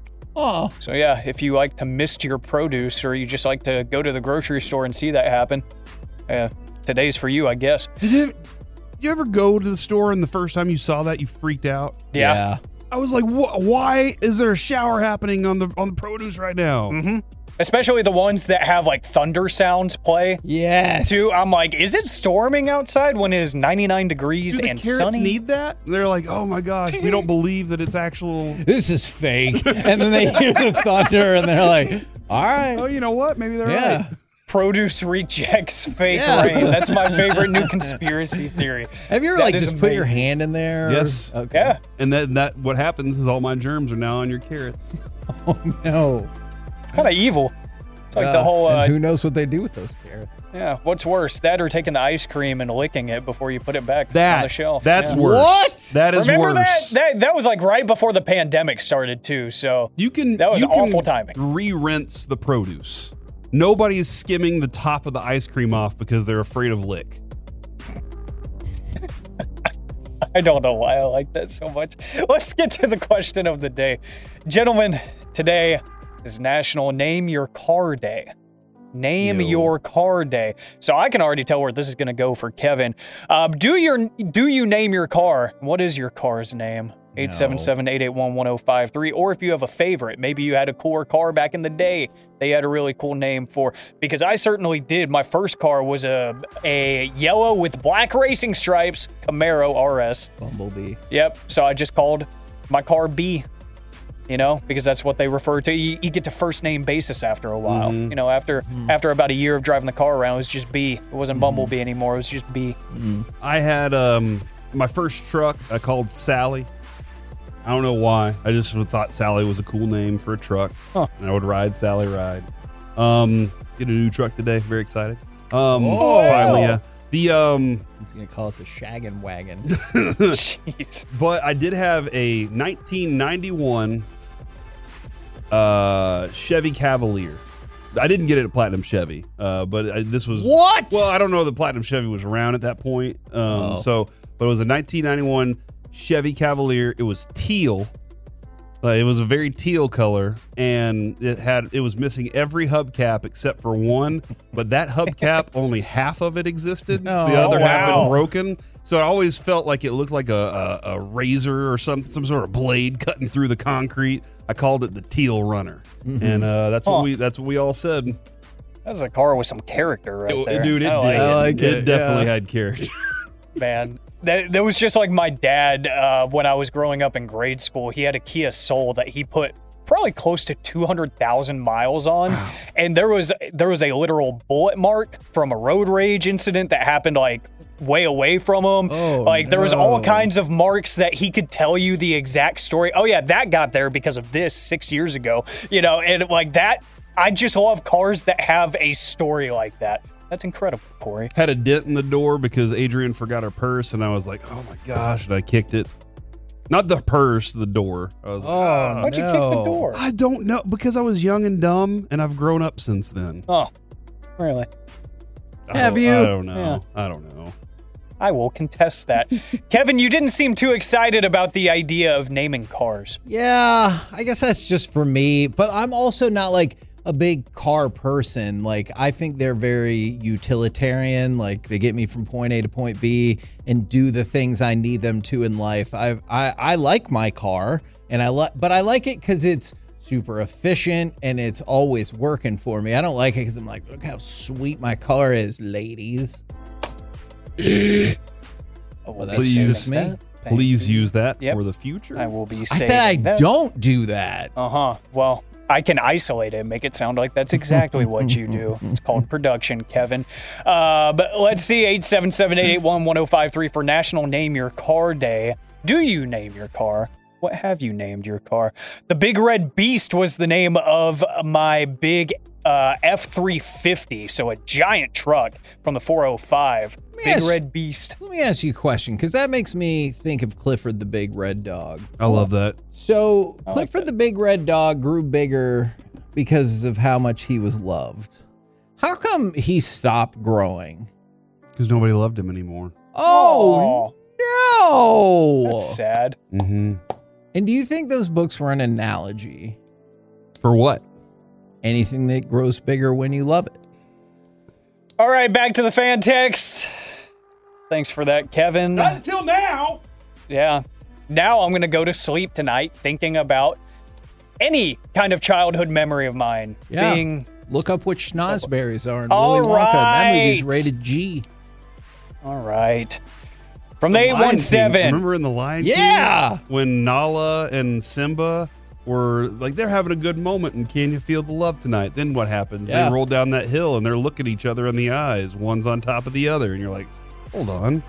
Speaker 6: Oh.
Speaker 10: So yeah, if you like to mist your produce or you just like to go to the grocery store and see that happen, uh, today's for you, I guess.
Speaker 8: Did you, you ever go to the store and the first time you saw that you freaked out?
Speaker 10: Yeah.
Speaker 6: Yeah.
Speaker 8: I was like, Wh- why is there a shower happening on the on the produce right now?
Speaker 10: Mm-hmm. Especially the ones that have like thunder sounds play.
Speaker 6: Yes.
Speaker 10: Too. I'm like, is it storming outside when it is ninety-nine degrees
Speaker 8: Do the
Speaker 10: and
Speaker 8: carrots
Speaker 10: sunny?
Speaker 8: need that? They're like, oh my gosh, we don't believe that it's actual.
Speaker 6: This is fake. And then they hear the thunder and they're like, all right.
Speaker 8: Oh, you know what? Maybe they're
Speaker 6: Yeah.
Speaker 8: right.
Speaker 10: Produce rejects fake
Speaker 6: Yeah.
Speaker 10: rain. That's my favorite new conspiracy theory.
Speaker 6: Have you ever
Speaker 10: That
Speaker 6: like
Speaker 10: is
Speaker 6: just put your
Speaker 10: amazing.
Speaker 6: hand in there?
Speaker 8: Yes.
Speaker 6: Okay.
Speaker 10: Yeah.
Speaker 8: And then that what happens is all my germs are now on your carrots.
Speaker 6: Oh, no.
Speaker 10: It's kind of evil. It's like the
Speaker 6: Uh,
Speaker 10: whole,
Speaker 6: and
Speaker 10: uh,
Speaker 6: who knows what they do with those carrots?
Speaker 10: yeah, what's worse, that or taking the ice cream and licking it before you put it back
Speaker 8: That
Speaker 10: on the shelf?
Speaker 8: that's
Speaker 10: Yeah.
Speaker 8: worse.
Speaker 6: What?
Speaker 8: That is
Speaker 10: Remember
Speaker 8: worse.
Speaker 10: that? that? That was like right before the pandemic started too, so
Speaker 8: You can
Speaker 10: that was
Speaker 8: you can
Speaker 10: awful timing.
Speaker 8: re-rinse the produce. Nobody is skimming the top of the ice cream off because they're afraid of lick.
Speaker 10: I don't know why I like that so much. Let's get to the question of the day. Gentlemen, today is National Name Your Car Day. Name
Speaker 8: Yo.
Speaker 10: your car day. So I can already tell where this is going to go for Kevin. Uh, do your do you name your car? What is your car's name? eight seven seven, eight eight one, one oh five three. Or if you have a favorite, maybe you had a cooler car back in the day they had a really cool name for. Because I certainly did. My first car was a, a yellow with black racing stripes Camaro R S.
Speaker 6: Bumblebee.
Speaker 10: Yep. So I just called my car B. You know, because that's what they refer to. You, you get to first name basis after a while.
Speaker 8: Mm-hmm.
Speaker 10: You know, after
Speaker 6: Mm-hmm.
Speaker 10: after about a year of driving the car around, it was just B. It wasn't Bumblebee anymore. It was just B.
Speaker 6: Mm-hmm.
Speaker 8: I had um my first truck I called Sally. I don't know why. I just thought Sally was a cool name for a truck.
Speaker 10: Huh.
Speaker 8: And I would ride Sally ride. Um get a new truck today. Very excited. Um
Speaker 6: Oh.
Speaker 8: finally, yeah. The um
Speaker 6: He's going to call it the Shaggin' Wagon.
Speaker 10: Jeez.
Speaker 8: but I did have a nineteen ninety-one uh Chevy Cavalier. I didn't get it at Platinum Chevy, uh, but I, this was
Speaker 6: What?
Speaker 8: Well, I don't know that Platinum Chevy was around at that point. Um,
Speaker 6: Oh.
Speaker 8: So, but it was a nineteen ninety-one Chevy Cavalier. It was teal, Uh, it was a very teal color, and it had it was missing every hubcap except for one. But that hubcap, only half of it existed.
Speaker 6: Oh,
Speaker 8: the other
Speaker 10: wow.
Speaker 8: half had broken. So I always felt like it looked like a, a, a razor or some some sort of blade cutting through the concrete. I called it the Teal Runner,
Speaker 6: Mm-hmm.
Speaker 8: and uh, that's
Speaker 10: Huh.
Speaker 8: what we that's what we all said.
Speaker 10: That's a car with some character right
Speaker 8: It-
Speaker 10: there.
Speaker 8: dude, it
Speaker 10: I
Speaker 8: did.
Speaker 10: like
Speaker 6: I like
Speaker 8: it,
Speaker 6: it,
Speaker 8: definitely
Speaker 6: yeah.
Speaker 8: had character.
Speaker 10: Man, that, that was just like my dad uh, when I was growing up in grade school. He had a Kia Soul that he put probably close to two hundred thousand miles on. Wow. And there was there was a literal bullet mark from a road rage incident that happened like way away from him.
Speaker 6: Oh,
Speaker 10: like there was all
Speaker 6: no.
Speaker 10: kinds of marks that he could tell you the exact story. Oh yeah, that got there because of this six years ago. You know, and like that, I just love cars that have a story like that. That's incredible, Corey.
Speaker 8: Had a dent in the door because Adrian forgot her purse, and I was like, "Oh my gosh!" And I kicked it. Not the purse, the door. I was like,
Speaker 6: Oh,
Speaker 8: "Ah."
Speaker 10: Why'd you kick the
Speaker 6: no.
Speaker 10: door?
Speaker 8: I don't know because I was young and dumb, and I've grown up since then.
Speaker 10: Oh, really?
Speaker 8: I
Speaker 6: Have
Speaker 8: don't-
Speaker 6: you?
Speaker 8: I don't know.
Speaker 10: Yeah.
Speaker 8: I don't know.
Speaker 10: I will contest that. Kevin, you didn't seem too excited about the idea of naming cars.
Speaker 6: Yeah, I guess that's just for me, but I'm also not like a big car person. Like, I think they're very utilitarian. Like, they get me from point A to point B and do the things I need them to in life. I I, I like my car, and I like, but I like it because it's super efficient and it's always working for me. I don't like it because I'm like, look how sweet my car is, ladies.
Speaker 10: Oh,
Speaker 6: Well, that's
Speaker 8: Please,
Speaker 6: just me.
Speaker 8: please use that
Speaker 10: Yep.
Speaker 8: for the future.
Speaker 10: I will be
Speaker 6: I
Speaker 10: saying
Speaker 6: said I
Speaker 10: that.
Speaker 6: don't do that.
Speaker 10: Uh-huh. Well, I can isolate it and make it sound like that's exactly what you do. It's called production, Kevin. Uh, but let's see, eight seven seven, eight eight one, one oh five three for National Name Your Car Day. Do you name your car? What have you named your car? The Big Red Beast was the name of my big uh, F three fifty, so a giant truck from the four oh five. Big
Speaker 6: Yes.
Speaker 10: Red Beast.
Speaker 6: Let me ask you a question, because that makes me think of Clifford the Big Red Dog.
Speaker 8: I love that.
Speaker 6: So
Speaker 10: I like
Speaker 6: Clifford
Speaker 10: that.
Speaker 6: the Big Red Dog grew bigger because of how much he was loved. How come he stopped growing?
Speaker 8: Because nobody loved him anymore.
Speaker 6: Oh, no.
Speaker 10: That's sad.
Speaker 8: Mm-hmm.
Speaker 6: And do you think those books were an analogy?
Speaker 8: For what?
Speaker 6: Anything that grows bigger when you love it.
Speaker 10: All right, back to the fan text. Thanks for that, Kevin.
Speaker 8: Not until now.
Speaker 10: Yeah. Now I'm going to go to sleep tonight thinking about any kind of childhood memory of mine.
Speaker 6: Yeah.
Speaker 10: Being
Speaker 6: Look up what schnozberries are in
Speaker 10: All
Speaker 6: Willy Wonka. That
Speaker 10: right.
Speaker 6: movie's rated G.
Speaker 10: all right. From the
Speaker 8: The
Speaker 10: eight
Speaker 8: Lion
Speaker 10: one
Speaker 8: King.
Speaker 10: seven.
Speaker 8: Remember in the Lion King?
Speaker 6: Yeah.
Speaker 8: When Nala and Simba were like, they're having a good moment, and can you feel the love tonight? Then what happens?
Speaker 6: Yeah.
Speaker 8: They roll down that hill and they're looking each other in the eyes. One's on top of the other, and you're like, hold on.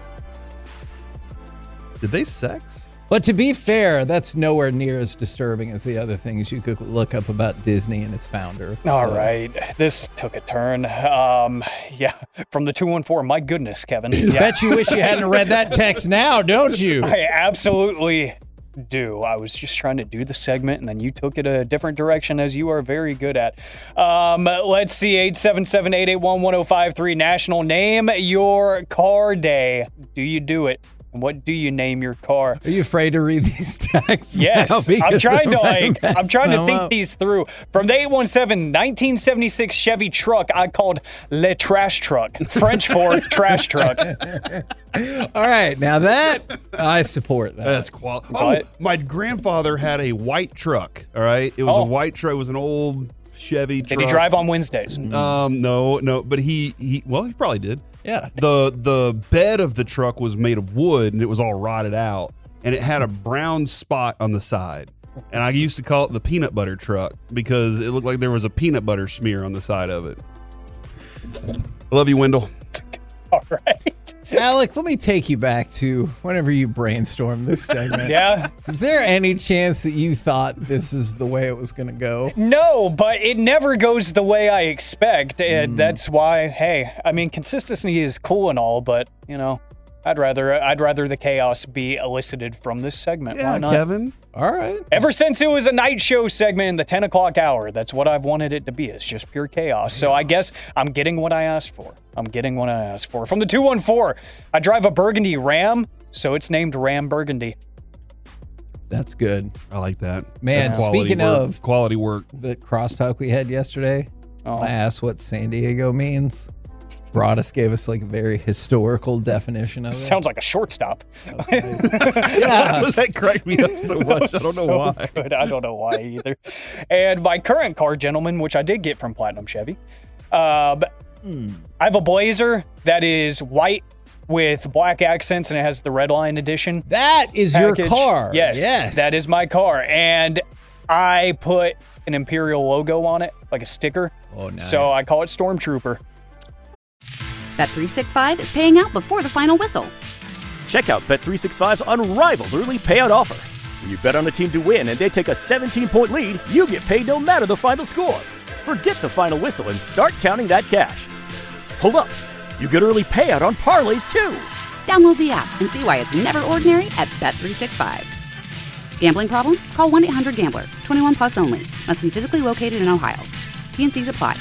Speaker 8: Did they sex?
Speaker 6: But to be fair, that's nowhere near as disturbing as the other things you could look up about Disney and its founder.
Speaker 10: All
Speaker 6: So-
Speaker 10: right. This took a turn. Um, yeah. From the two one four. My goodness, Kevin. Yeah.
Speaker 6: Bet you wish you hadn't read that text now, don't you?
Speaker 10: I absolutely do. I was just trying to do the segment, and then you took it a different direction, as you are very good at. Um, let's see, eight seven seven, eight eight one, one oh five three, National Name Your Car Day. Do you do it? And what do you name your car?
Speaker 6: Are you afraid to read these texts?
Speaker 10: Yes,
Speaker 6: now?
Speaker 10: I'm
Speaker 6: Because
Speaker 10: trying to
Speaker 6: I
Speaker 10: like, I'm
Speaker 6: messed
Speaker 10: trying to
Speaker 6: them
Speaker 10: think
Speaker 6: up.
Speaker 10: these through. From the eight one seven, nineteen seventy-six Chevy truck, I called Le Trash Truck, French for trash truck.
Speaker 6: All right, now that I support that.
Speaker 8: That's quality. Oh,
Speaker 10: But-
Speaker 8: my grandfather had a white truck. All right. It was
Speaker 10: Oh.
Speaker 8: a white truck. It was an old Chevy truck.
Speaker 10: Did he drive on Wednesdays?
Speaker 8: Um, no, no, but he, he, well, he probably did.
Speaker 6: Yeah.
Speaker 8: The the bed of the truck was made of wood and it was all rotted out, and it had a brown spot on the side. And I used to call it the peanut butter truck because it looked like there was a peanut butter smear on the side of it. I love you, Wendell.
Speaker 10: All right.
Speaker 6: Alec, let me take you back to whenever you brainstormed this segment.
Speaker 10: Yeah.
Speaker 6: Is there any chance that you thought this is the way it was going to go?
Speaker 10: No, but it never goes the way I expect, and that's why. Hey, I mean, consistency is cool and all, but you know, I'd rather I'd rather the chaos be elicited from this segment.
Speaker 8: Yeah,
Speaker 10: Why not?
Speaker 8: Kevin.
Speaker 6: All right.
Speaker 10: Ever since it was a night show segment in the ten o'clock hour, that's what I've wanted it to be. It's just pure chaos. So I guess I'm getting what I asked for. I'm getting what I asked for. From the two one four, I drive a Burgundy Ram, so it's named Ram Burgundy.
Speaker 6: That's good.
Speaker 8: I like that.
Speaker 6: Man,
Speaker 8: That's quality
Speaker 6: speaking
Speaker 8: work.
Speaker 6: of
Speaker 8: quality work,
Speaker 6: the crosstalk we had yesterday,
Speaker 10: Oh.
Speaker 6: I asked what San Diego means. Broadus gave us like a very historical definition of it.
Speaker 10: Sounds like a shortstop.
Speaker 6: Yeah.
Speaker 8: That cracked me up so much. I don't know
Speaker 10: So
Speaker 8: why.
Speaker 10: good. I don't know why either. And my current car, gentlemen, which I did get from Platinum Chevy, uh, but
Speaker 6: Hmm.
Speaker 10: I have a Blazer that is white with black accents and it has the red line edition.
Speaker 6: That is
Speaker 10: package.
Speaker 6: your car.
Speaker 10: Yes,
Speaker 6: Yes.
Speaker 10: that is my car. And I put an Imperial logo on it, like a sticker.
Speaker 6: Oh, nice.
Speaker 10: So I call it Stormtrooper.
Speaker 1: Bet three sixty-five is paying out before the final whistle.
Speaker 2: Check out Bet three sixty-five's unrivaled early payout offer. When you bet on a team to win and they take a seventeen-point lead, you get paid no matter the final score. Forget the final whistle and start counting that cash. Hold up. You get early payout on parlays too.
Speaker 1: Download the app and see why it's never ordinary at Bet three sixty-five. Gambling problem? Call one eight hundred gambler. twenty-one plus only. Must be physically located in Ohio. T N Cs apply.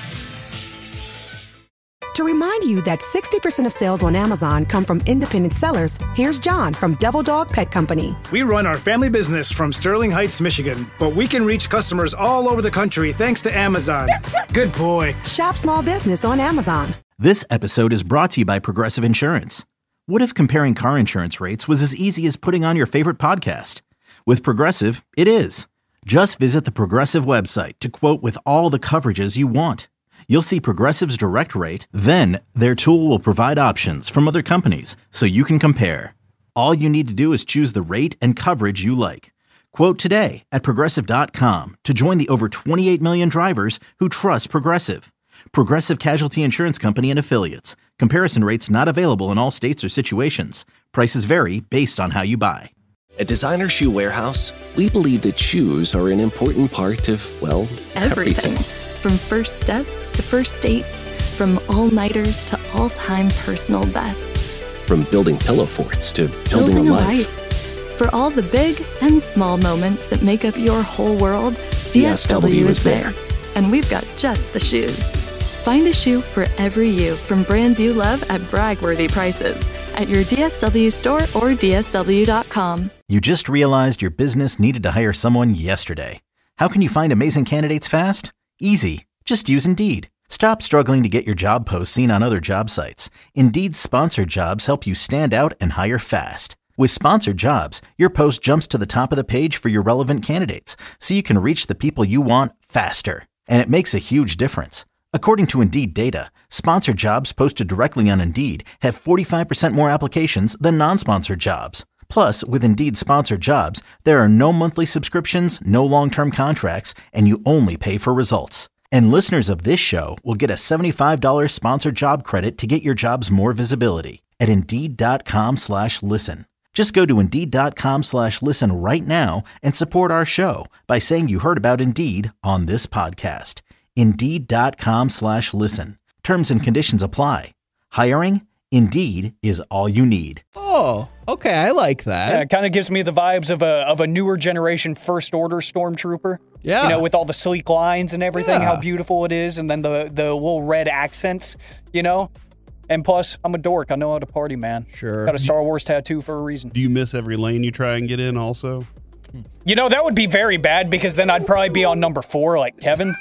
Speaker 3: To remind you that sixty percent of sales on Amazon come from independent sellers, here's John from Devil Dog Pet Company.
Speaker 4: We run our family business from Sterling Heights, Michigan, but we can reach customers all over the country thanks to Amazon. Good boy.
Speaker 3: Shop small business on Amazon.
Speaker 5: This episode is brought to you by Progressive Insurance. What if comparing car insurance rates was as easy as putting on your favorite podcast? With Progressive, it is. Just visit the Progressive website to quote with all the coverages you want. You'll see Progressive's direct rate, then their tool will provide options from other companies so you can compare. All you need to do is choose the rate and coverage you like. Quote today at Progressive dot com to join the over twenty-eight million drivers who trust Progressive. Progressive Casualty Insurance Company and Affiliates. Comparison rates not available in all states or situations. Prices vary based on how you buy.
Speaker 14: At Designer Shoe Warehouse, we believe that shoes are an important part of, well,
Speaker 9: Everything.
Speaker 14: everything.
Speaker 9: From first steps to first dates, from all-nighters to all-time personal bests.
Speaker 14: From building pillow forts to building, a life.
Speaker 9: For all the big and small moments that make up your whole world, D S W is there. And we've got just the shoes. Find a shoe for every you from brands you love at brag-worthy prices at your D S W store or D S W dot com.
Speaker 5: You just realized your business needed to hire someone yesterday. How can you find amazing candidates fast? Easy. Just use Indeed. Stop struggling to get your job posts seen on other job sites. Indeed's sponsored jobs help you stand out and hire fast. With sponsored jobs, your post jumps to the top of the page for your relevant candidates, so you can reach the people you want faster. And it makes a huge difference. According to Indeed data, sponsored jobs posted directly on Indeed have forty-five percent more applications than non-sponsored jobs. Plus, with Indeed sponsored jobs, there are no monthly subscriptions, no long-term contracts, and you only pay for results. And listeners of this show will get a seventy-five dollars sponsored job credit to get your jobs more visibility at Indeed.com slash listen. Just go to Indeed.com slash listen right now and support our show by saying you heard about Indeed on this podcast. Indeed.com slash listen. Terms and conditions apply. Hiring? Indeed is all you need.
Speaker 6: Oh, okay. I like that.
Speaker 10: Yeah, it kind of gives me the vibes of a of a newer generation First Order Stormtrooper.
Speaker 6: Yeah.
Speaker 10: You know, with all the sleek lines and everything,
Speaker 6: Yeah.
Speaker 10: how beautiful it is, and then the, the little red accents, you know? And plus, I'm a dork. I know how to party, man.
Speaker 6: Sure.
Speaker 10: Got a Star Wars tattoo for a reason.
Speaker 8: Do you miss every lane you try and get in also?
Speaker 10: You know, that would be very bad because then I'd probably be on number four like Kevin.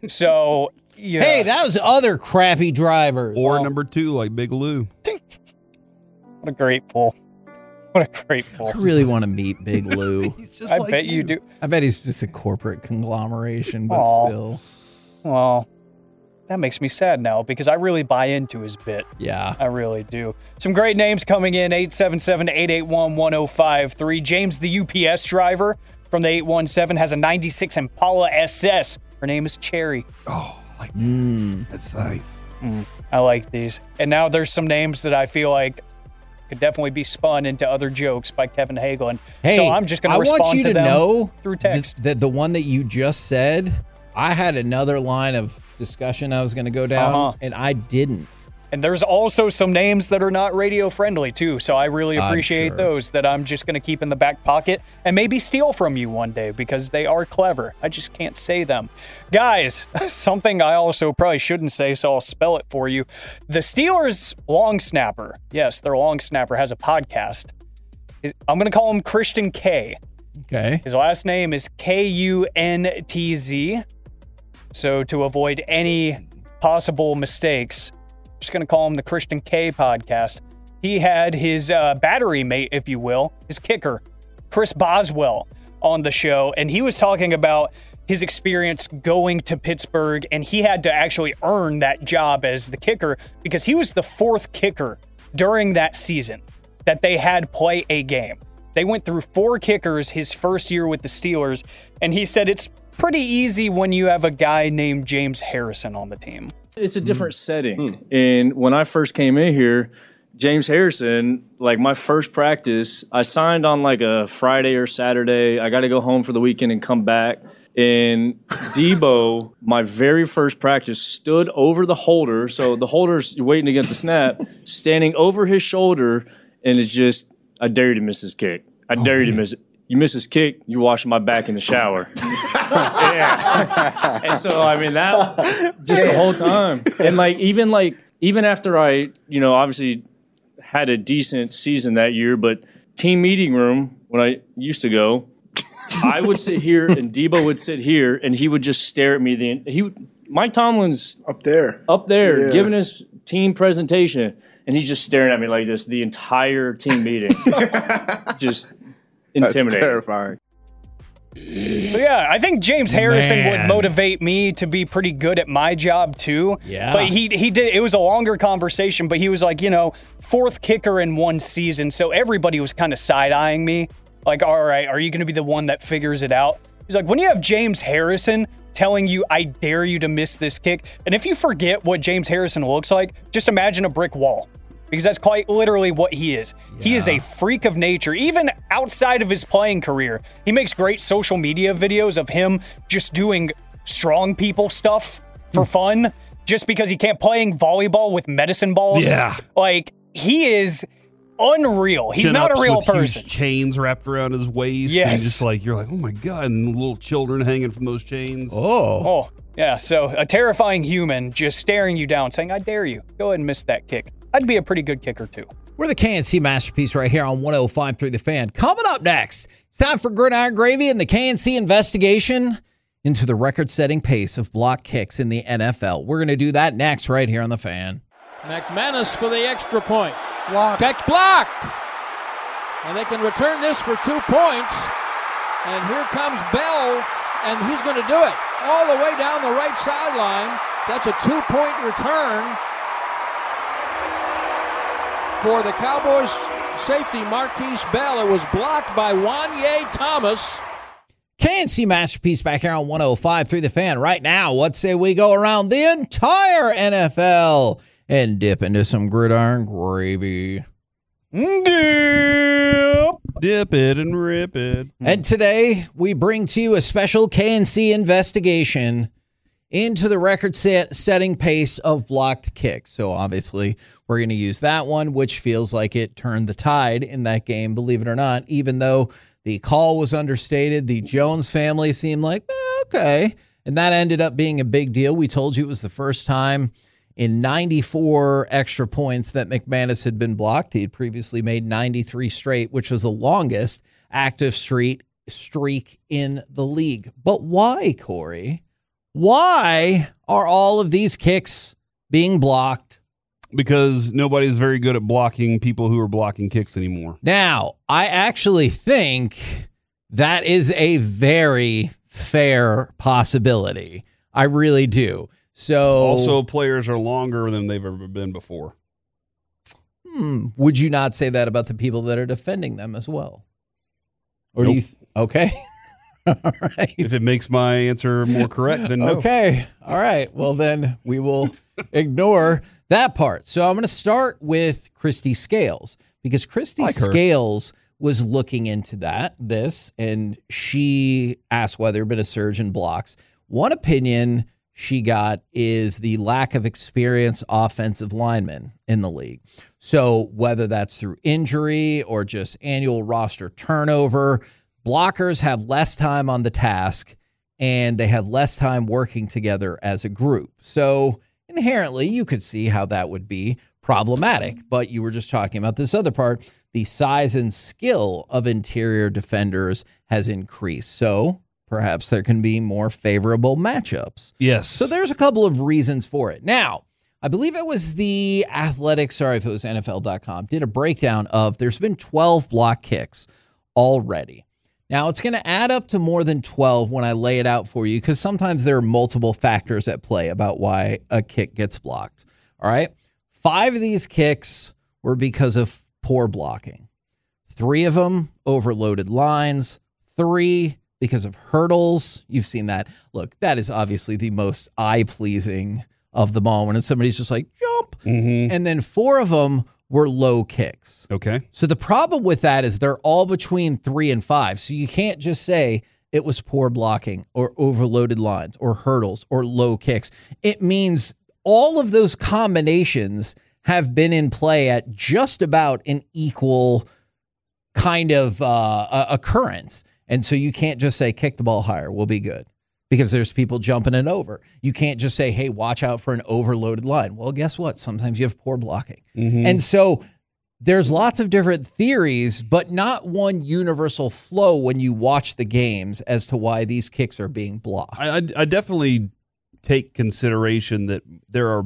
Speaker 10: So, yeah.
Speaker 6: Hey, that was other crappy drivers.
Speaker 8: Or number two, like Big Lou.
Speaker 10: What a great pull. What a great pull.
Speaker 6: I really want to meet Big Lou.
Speaker 10: I bet you. do.
Speaker 6: I bet he's just a corporate conglomeration, but
Speaker 10: Aw.
Speaker 6: still.
Speaker 10: Well, that makes me sad now because I really buy into his bit.
Speaker 6: Yeah.
Speaker 10: I really do. Some great names coming in, eight seven seven, eight eight one, one oh five three. James, the U P S driver from the eight one seven, has a ninety-six Impala S S. Her name is Cherry.
Speaker 8: Oh, I like that.
Speaker 6: Mm.
Speaker 8: That's nice.
Speaker 10: Mm, I like these. And now there's some names that I feel like could definitely be spun into other jokes by Kevin Hagelin.
Speaker 6: Hey,
Speaker 10: so I'm just going
Speaker 6: I
Speaker 10: to respond
Speaker 6: want you
Speaker 10: to
Speaker 6: to
Speaker 10: them
Speaker 6: know
Speaker 10: through text.
Speaker 6: that the one that you just said, I had another line of discussion I was going to go down,
Speaker 10: Uh-huh.
Speaker 6: and I didn't.
Speaker 10: And there's also some names that are not radio friendly too, so I really
Speaker 6: I'm
Speaker 10: appreciate
Speaker 6: sure.
Speaker 10: those that I'm just going to keep in the back pocket and maybe steal from you one day because they are clever. I just can't say them. Guys, something I also probably shouldn't say, so I'll spell it for you. The Steelers long snapper, yes, their long snapper has a podcast. I'm going to call him Christian K.
Speaker 6: Okay.
Speaker 10: His last name is K U N T Z. So to avoid any possible mistakes, I'm just going to call him the Christian K podcast. He had his uh, battery mate, if you will, his kicker, Chris Boswell, on the show, and he was talking about his experience going to Pittsburgh, and he had to actually earn that job as the kicker because he was the fourth kicker during that season that they had play a game. They went through four kickers his first year with the Steelers, and he said it's pretty easy when you have a guy named James Harrison on the team.
Speaker 15: It's a different setting. And when I first came in here, James Harrison, like my first practice, I signed on like a Friday or Saturday. I got to go home for the weekend and come back. And Debo, my very first practice, stood over the holder. So the holder's waiting to get the snap, standing over his shoulder, and it's just, I dare you to miss this kick. I dare you to miss it. You miss this kick, you're washing my back in the shower. Yeah. And so, I mean, that just the whole time. And like, even like, even after I, you know, obviously had a decent season that year, but team meeting room, when I used to go, I would sit here and Debo would sit here and he would just stare at me. The he would, Mike Tomlin's
Speaker 16: up there,
Speaker 15: up there,
Speaker 16: yeah. giving
Speaker 15: his team presentation, and he's just staring at me like this the entire team meeting. Just intimidating.
Speaker 16: That's terrifying.
Speaker 10: So yeah, I think James Harrison
Speaker 6: Man.
Speaker 10: would motivate me to be pretty good at my job too.
Speaker 6: Yeah.
Speaker 10: But he he did it was a longer conversation, but he was like, you know, fourth kicker in one season, so everybody was kind of side-eyeing me. Like, all right, are you going to be the one that figures it out? He's like, when you have James Harrison telling you, I dare you to miss this kick, and if you forget what James Harrison looks like, just imagine a brick wall. Because that's quite literally what he is. Yeah. He is a freak of nature, even outside of his playing career. He makes great social media videos of him just doing strong people stuff for fun, just because he can't playing volleyball with medicine balls.
Speaker 8: Yeah.
Speaker 10: Like, he is unreal. He's
Speaker 8: Chin
Speaker 10: not a
Speaker 8: ups
Speaker 10: real
Speaker 8: with
Speaker 10: person.
Speaker 8: Huge chains wrapped around his waist.
Speaker 10: Yes.
Speaker 8: And just like, you're like, oh my God. And little children hanging from those chains.
Speaker 6: Oh.
Speaker 10: Oh, yeah. So a terrifying human just staring you down saying, I dare you. Go ahead and miss that kick. I'd be a pretty good kicker, too.
Speaker 6: We're the K N C Masterpiece right here on one oh five through the Fan. Coming up next, it's time for Gridiron Gravy and the K N C investigation into the record-setting pace of block kicks in the N F L. We're going to do that next right here on the Fan.
Speaker 17: McManus for the extra point. Block. Kick blocked. And they can return this for two points. And here comes Bell, and he's going to do it all the way down the right sideline. That's a two-point return for the Cowboys safety Marquise Bell. It was blocked by Wanye Thomas.
Speaker 6: K N C Masterpiece back here on one oh five through the Fan. Right now, what say we go around the entire N F L and dip into some gridiron gravy.
Speaker 10: Dip.
Speaker 8: Dip it and rip it.
Speaker 6: And today, we bring to you a special K N C investigation into the record-setting pace of blocked kicks. So obviously, we're going to use that one, which feels like it turned the tide in that game, believe it or not. Even though the call was understated, the Jones family seemed like, eh, okay. And that ended up being a big deal. We told you it was the first time in ninety-four extra points that McManus had been blocked. He had previously made ninety-three straight, which was the longest active streak, streak in the league. But why, Corey? Why are all of these kicks being blocked?
Speaker 8: Because nobody's very good at blocking people who are blocking kicks anymore.
Speaker 6: Now, I actually think that is a very fair possibility. I really do. So,
Speaker 8: also, players are longer than they've ever been before.
Speaker 6: Hmm, would you not say that about the people that are defending them as well? Or
Speaker 8: nope.
Speaker 6: do you? Th- okay. All right.
Speaker 8: If it makes my answer more correct, then no.
Speaker 6: Okay. All right. Well, then we will ignore that part. So I'm going to start with Christy Scales because Christy
Speaker 8: like
Speaker 6: Scales was looking into that, this, and she asked whether there had been a surge in blocks. One opinion she got is the lack of experienced offensive linemen in the league. So whether that's through injury or just annual roster turnover, blockers have less time on the task and they have less time working together as a group. So inherently, you could see how that would be problematic. But you were just talking about this other part. The size and skill of interior defenders has increased. So perhaps there can be more favorable matchups.
Speaker 8: Yes.
Speaker 6: So there's a couple of reasons for it. Now, I believe it was the Athletic, sorry if it was N F L dot com, did a breakdown of there's been twelve block kicks already. Now, it's going to add up to more than twelve when I lay it out for you because sometimes there are multiple factors at play about why a kick gets blocked. All right? Five of these kicks were because of poor blocking. Three of them, overloaded lines. Three, because of hurdles. You've seen that. Look, that is obviously the most eye-pleasing of them all when somebody's just like, jump.
Speaker 8: Mm-hmm.
Speaker 6: And then four of them were low kicks.
Speaker 8: Okay.
Speaker 6: So the problem with that is they're all between three and five. So you can't just say it was poor blocking or overloaded lines or hurdles or low kicks. It means all of those combinations have been in play at just about an equal kind of uh, occurrence. And so you can't just say kick the ball higher, we'll be good. Because there's people jumping it over. You can't just say, hey, watch out for an overloaded line. Well, guess what? Sometimes you have poor blocking.
Speaker 8: Mm-hmm.
Speaker 6: And so there's lots of different theories, but not one universal flow when you watch the games as to why these kicks are being blocked.
Speaker 8: I, I, I definitely take consideration that there are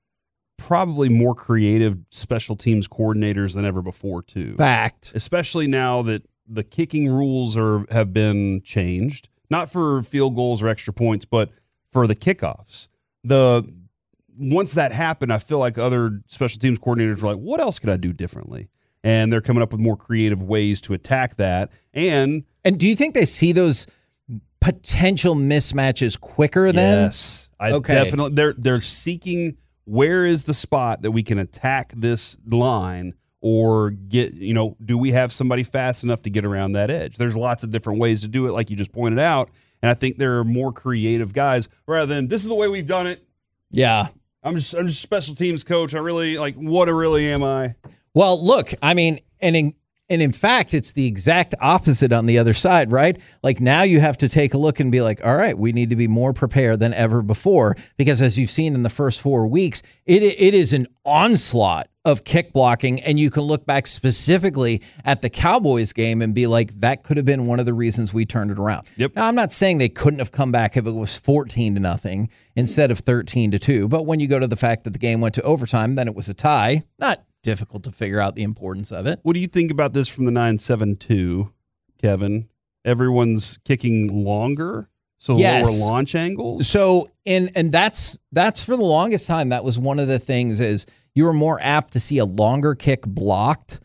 Speaker 8: probably more creative special teams coordinators than ever before, too.
Speaker 6: Fact.
Speaker 8: Especially now that the kicking rules are have been changed. Not for field goals or extra points, but for the kickoffs. The once that happened, I feel like other special teams coordinators were like, what else could I do differently? And they're coming up with more creative ways to attack that. And
Speaker 6: and do you think they see those potential mismatches quicker then?
Speaker 8: Yes. I
Speaker 6: okay.
Speaker 8: definitely they're they're seeking where is the spot that we can attack this line. Or get, you know, do we have somebody fast enough to get around that edge? There's lots of different ways to do it, like you just pointed out. And I think there are more creative guys rather than this is the way we've done it.
Speaker 6: Yeah.
Speaker 8: I'm just I'm just a special teams coach. I really like what really am I?
Speaker 6: Well, look, I mean, and in and in fact, it's the exact opposite on the other side, right? Like now you have to take a look and be like, all right, we need to be more prepared than ever before. Because as you've seen in the first four weeks, it it is an onslaught of kick blocking. And you can look back specifically at the Cowboys game and be like, that could have been one of the reasons we turned it around.
Speaker 8: Yep.
Speaker 6: Now, I'm not saying they couldn't have come back if it was fourteen to nothing instead of thirteen to two. But when you go to the fact that the game went to overtime, then it was a tie. Not difficult to figure out the importance of it.
Speaker 8: What do you think about this from the nine seven two, Kevin? Everyone's kicking longer, so
Speaker 6: Yes.
Speaker 8: lower launch angles?
Speaker 6: So, and and that's that's for the longest time, that was one of the things is you were more apt to see a longer kick blocked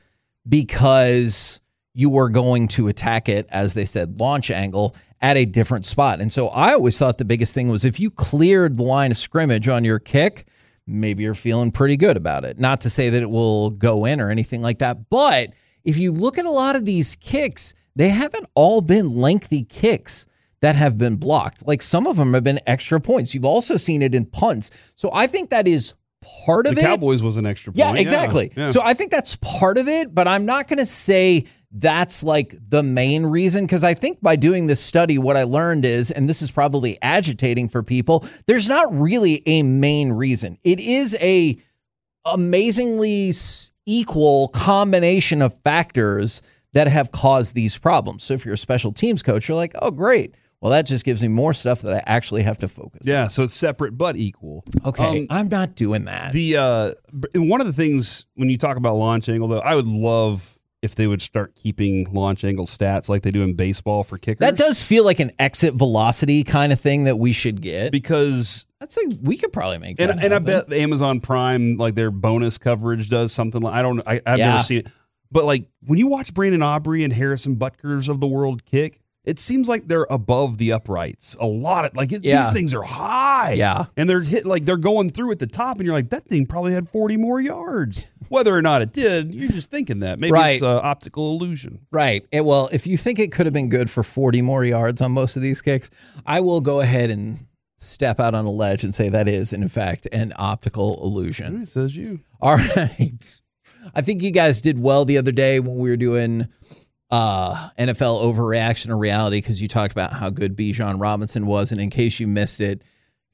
Speaker 6: because you were going to attack it, as they said, launch angle at a different spot. And so I always thought the biggest thing was if you cleared the line of scrimmage on your kick, maybe you're feeling pretty good about it. Not to say that it will go in or anything like that, but if you look at a lot of these kicks, they haven't all been lengthy kicks that have been blocked. Like some of them have been extra points. You've also seen it in punts. So I think that is part of
Speaker 8: the
Speaker 6: it.
Speaker 8: The Cowboys was an extra point.
Speaker 6: Yeah, exactly.
Speaker 8: Yeah, yeah.
Speaker 6: So I think that's part of it, but I'm not going to say that's like the main reason, because I think by doing this study, what I learned is, and this is probably agitating for people, there's not really a main reason. It is a amazingly equal combination of factors that have caused these problems. So if you're a special teams coach, you're like, oh, great. Well, that just gives me more stuff that I actually have to focus
Speaker 8: yeah,
Speaker 6: on.
Speaker 8: Yeah, so it's separate but equal.
Speaker 6: Okay,
Speaker 8: um,
Speaker 6: I'm not doing that.
Speaker 8: The uh, one of the things when you talk about launch angle, though, I would love if they would start keeping launch angle stats like they do in baseball for kickers.
Speaker 6: That does feel like an exit velocity kind of thing that we should get.
Speaker 8: Because
Speaker 6: that's like we could probably make
Speaker 8: and,
Speaker 6: that
Speaker 8: and I
Speaker 6: happen.
Speaker 8: bet Amazon Prime, like their bonus coverage does something like I don't I, I've
Speaker 6: Yeah.
Speaker 8: never seen it. But like when you watch Brandon Aubrey and Harrison Butker's of the world kick, it seems like they're above the uprights. A lot of like it,
Speaker 6: Yeah.
Speaker 8: these things are high.
Speaker 6: Yeah.
Speaker 8: And they're hit like they're going through at the top, and you're like, that thing probably had forty more yards. Whether or not it did, you're just thinking that. Maybe
Speaker 6: Right.
Speaker 8: it's uh, optical illusion.
Speaker 6: Right. And well, if you think it could have been good for forty more yards on most of these kicks, I will go ahead and step out on a ledge and say that is, in fact, an optical illusion.
Speaker 8: It says you.
Speaker 6: All right. I think you guys did well the other day when we were doing uh, N F L overreaction or reality, because you talked about how good Bijan Robinson was. And in case you missed it,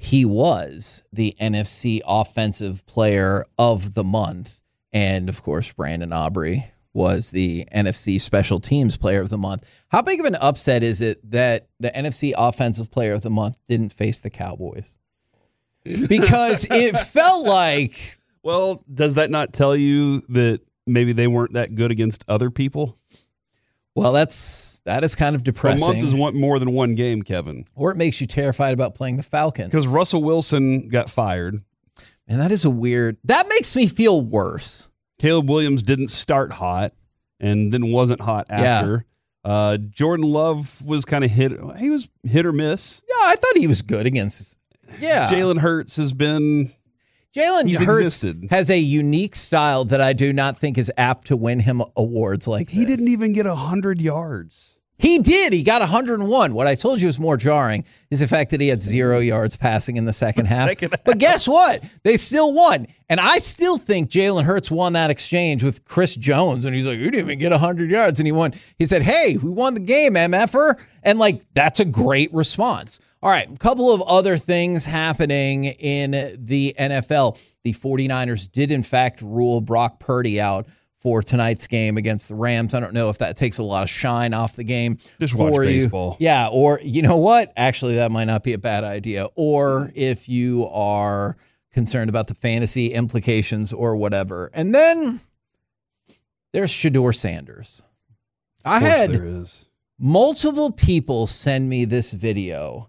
Speaker 6: he was the N F C Offensive Player of the Month. And, of course, Brandon Aubrey was the N F C Special Teams Player of the Month. How big of an upset is it that the N F C Offensive Player of the Month didn't face the Cowboys? Because it felt like...
Speaker 8: Well, does that not tell you that maybe they weren't that good against other people?
Speaker 6: Well, that's that is kind of depressing.
Speaker 8: A month is one, more than one game, Kevin.
Speaker 6: Or it makes you terrified about playing the Falcons.
Speaker 8: Because Russell Wilson got fired.
Speaker 6: And that is a weird... That makes me feel worse.
Speaker 8: Caleb Williams didn't start hot and then wasn't hot after. Yeah. Uh, Jordan Love was kind of hit. He was hit or miss.
Speaker 6: Yeah, I thought he was good against... Yeah.
Speaker 8: Jalen Hurts has been...
Speaker 6: Jalen
Speaker 8: He's
Speaker 6: Hurts
Speaker 8: existed.
Speaker 6: has a unique style that I do not think is apt to win him awards like this.
Speaker 8: He didn't even get one hundred yards.
Speaker 6: He did. He got one hundred one. What I told you was more jarring is the fact that he had zero yards passing in the second, half. second half. But guess what? They still won. And I still think Jalen Hurts won that exchange with Chris Jones. And he's like, you didn't even get one hundred yards. And he won. He said, hey, we won the game, M F er. And, like, that's a great response. All right, a couple of other things happening in the N F L. The 49ers did, in fact, rule Brock Purdy out for tonight's game against the Rams. I don't know if that takes a lot of shine off the game.
Speaker 8: Just watch
Speaker 6: for
Speaker 8: baseball.
Speaker 6: You. Yeah, or you know what? Actually, that might not be a bad idea. Or if you are concerned about the fantasy implications or whatever. And then there's Shedeur Sanders. I had
Speaker 8: there is.
Speaker 6: multiple people send me this video.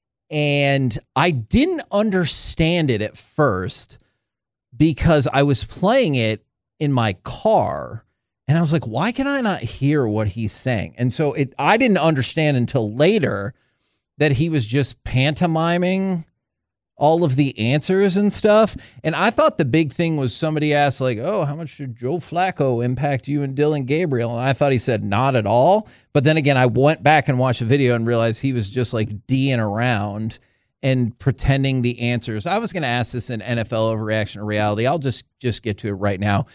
Speaker 6: And I didn't understand it at first because I was playing it in my car and I was like, why can I not hear what he's saying? And so it, I didn't understand until later that he was just pantomiming all of the answers and stuff. And I thought the big thing was somebody asked like, oh, how much did Joe Flacco impact you and Dylan Gabriel? And I thought he said not at all. But then again, I went back and watched the video and realized he was just like D'ing around and pretending the answers. I was going to ask this in N F L Overreaction to Reality. I'll just, just get to it right now.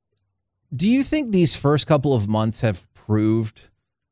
Speaker 6: Do you think these first couple of months have proved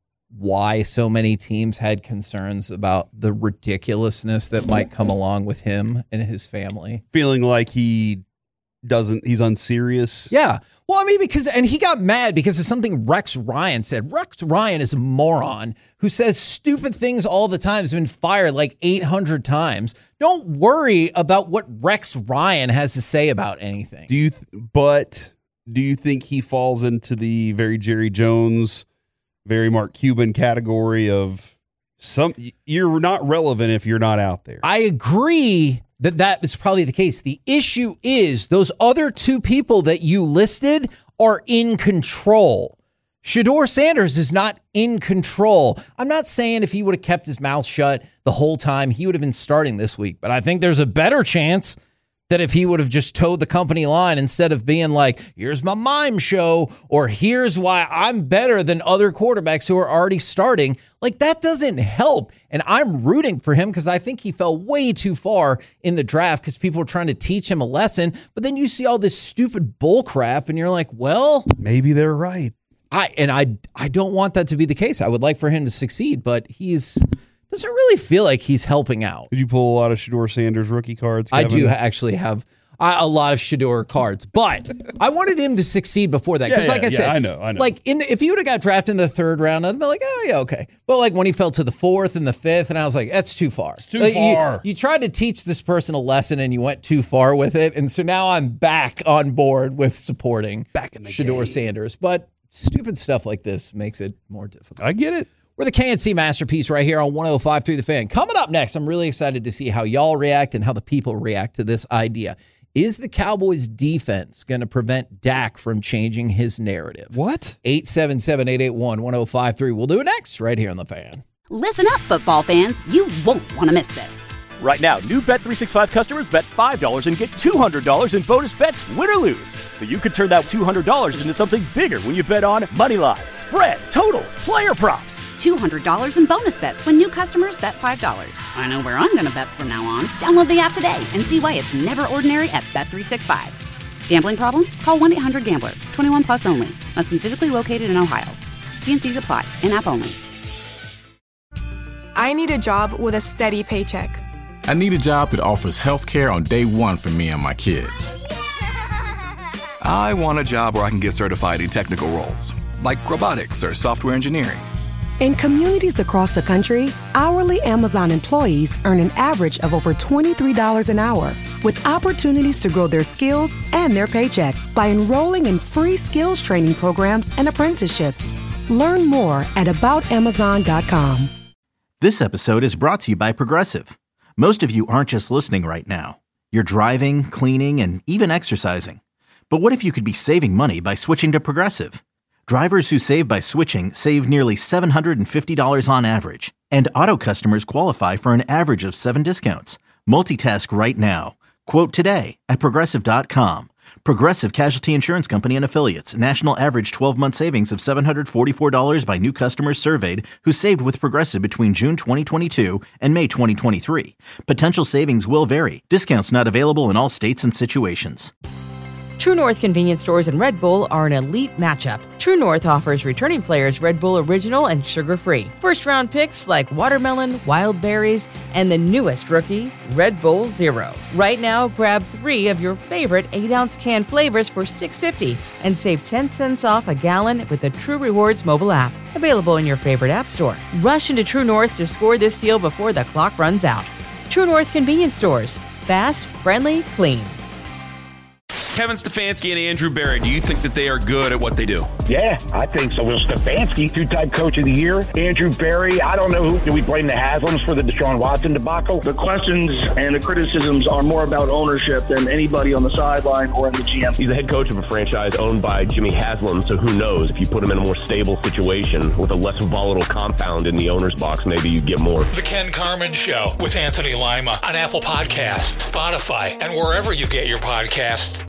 Speaker 6: why so many teams had concerns about the ridiculousness that might come along with him and his family?
Speaker 8: Feeling like he doesn't, he's unserious.
Speaker 6: Yeah. Well, I mean, because, and he got mad because of something Rex Ryan said. Rex Ryan is a moron who says stupid things all the time. He's been fired like eight hundred times. Don't worry about what Rex Ryan has to say about anything.
Speaker 8: Do you, th- but do you think he falls into the very Jerry Jones, very Mark Cuban category of some, you're not relevant if you're not out there?
Speaker 6: I agree that that is probably the case. The issue is those other two people that you listed are in control. Shedeur Sanders is not in control. I'm not saying if he would have kept his mouth shut the whole time, he would have been starting this week, but I think there's a better chance that if he would have just towed the company line instead of being like, here's my mime show, or here's why I'm better than other quarterbacks who are already starting, like that doesn't help. And I'm rooting for him because I think he fell way too far in the draft because people were trying to teach him a lesson. But then you see all this stupid bull crap and you're like, well,
Speaker 8: maybe they're right.
Speaker 6: I and I I don't want that to be the case. I would like for him to succeed, but he's doesn't really feel like he's helping out.
Speaker 8: Did you pull a lot of Shedeur Sanders rookie cards, Kevin?
Speaker 6: I do actually have uh, a lot of Shedeur cards, but I wanted him to succeed before that. Because
Speaker 8: yeah,
Speaker 6: like
Speaker 8: yeah,
Speaker 6: I said,
Speaker 8: yeah, I know, I know.
Speaker 6: Like in the, if he would have got drafted in the third round, I'd be like, oh yeah, okay. But like when he fell to the fourth and the fifth, and I was like, that's too far.
Speaker 8: It's too
Speaker 6: like,
Speaker 8: far.
Speaker 6: You, you tried to teach this person a lesson and you went too far with it. And so now I'm back on board with supporting
Speaker 8: back in the
Speaker 6: Shedeur
Speaker 8: game.
Speaker 6: Sanders. But stupid stuff like this makes it more difficult.
Speaker 8: I get it.
Speaker 6: We're the K N C Masterpiece right here on one oh five through the Fan. Coming up next, I'm really excited to see how y'all react and how the people react to this idea. Is the Cowboys defense going to prevent Dak from changing his narrative?
Speaker 8: What?
Speaker 6: eight seven seven, eight eight one, one oh five three. We'll do it next right here on the Fan.
Speaker 1: Listen up, football fans. You won't want to miss this.
Speaker 2: Right now, new Bet three sixty-five customers bet five dollars and get two hundred dollars in bonus bets, win or lose. So you could turn that two hundred dollars into something bigger when you bet on moneyline, spread, totals, player props.
Speaker 1: two hundred dollars in bonus bets when new customers bet five dollars. I know where I'm going to bet from now on. Download the app today and see why it's never ordinary at Bet three sixty-five. Gambling problem? Call one eight hundred gambler. twenty-one plus only. Must be physically located in Ohio. T and C's apply. In-app only.
Speaker 16: I need a job with a steady paycheck. I need a job that offers health care on day one for me and my kids.
Speaker 18: I want a job where I can get certified in technical roles, like robotics or software engineering.
Speaker 3: In communities across the country, hourly Amazon employees earn an average of over twenty-three dollars an hour, with opportunities to grow their skills and their paycheck by enrolling in free skills training programs and apprenticeships. Learn more at about amazon dot com.
Speaker 5: This episode is brought to you by Progressive. Most of you aren't just listening right now. You're driving, cleaning, and even exercising. But what if you could be saving money by switching to Progressive? Drivers who save by switching save nearly seven hundred fifty dollars on average, and auto customers qualify for an average of seven discounts. Multitask right now. Quote today at progressive dot com. Progressive Casualty Insurance Company and Affiliates. National average twelve-month savings of seven hundred forty-four dollars by new customers surveyed who saved with Progressive between June twenty twenty-two and May twenty twenty-three. Potential savings will vary. Discounts not available in all states and situations.
Speaker 19: True North convenience stores and Red Bull are an elite matchup. True North offers returning players Red Bull Original and sugar-free. First-round picks like watermelon, wild berries, and the newest rookie, Red Bull Zero. Right now, grab three of your favorite eight-ounce can flavors for six dollars and fifty cents and save ten cents off a gallon with the True Rewards mobile app. Available in your favorite app store. Rush into True North to score this deal before the clock runs out. True North convenience stores. Fast, friendly, clean.
Speaker 20: Kevin Stefanski and Andrew Berry, do you think that they are good at what they do?
Speaker 21: Yeah, I think so. Will Stefanski, two-time coach of the year. Andrew Berry, I don't know who. Do we blame the Haslams for the Deshaun Watson debacle?
Speaker 22: The questions and the criticisms are more about ownership than anybody on the sideline or in the G M.
Speaker 23: He's the head coach of a franchise owned by Jimmy Haslam, so who knows? If you put him in a more stable situation with a less volatile compound in the owner's box, maybe you get more.
Speaker 24: The Ken Carman Show with Anthony Lima on Apple Podcasts, Spotify, and wherever you get your podcasts.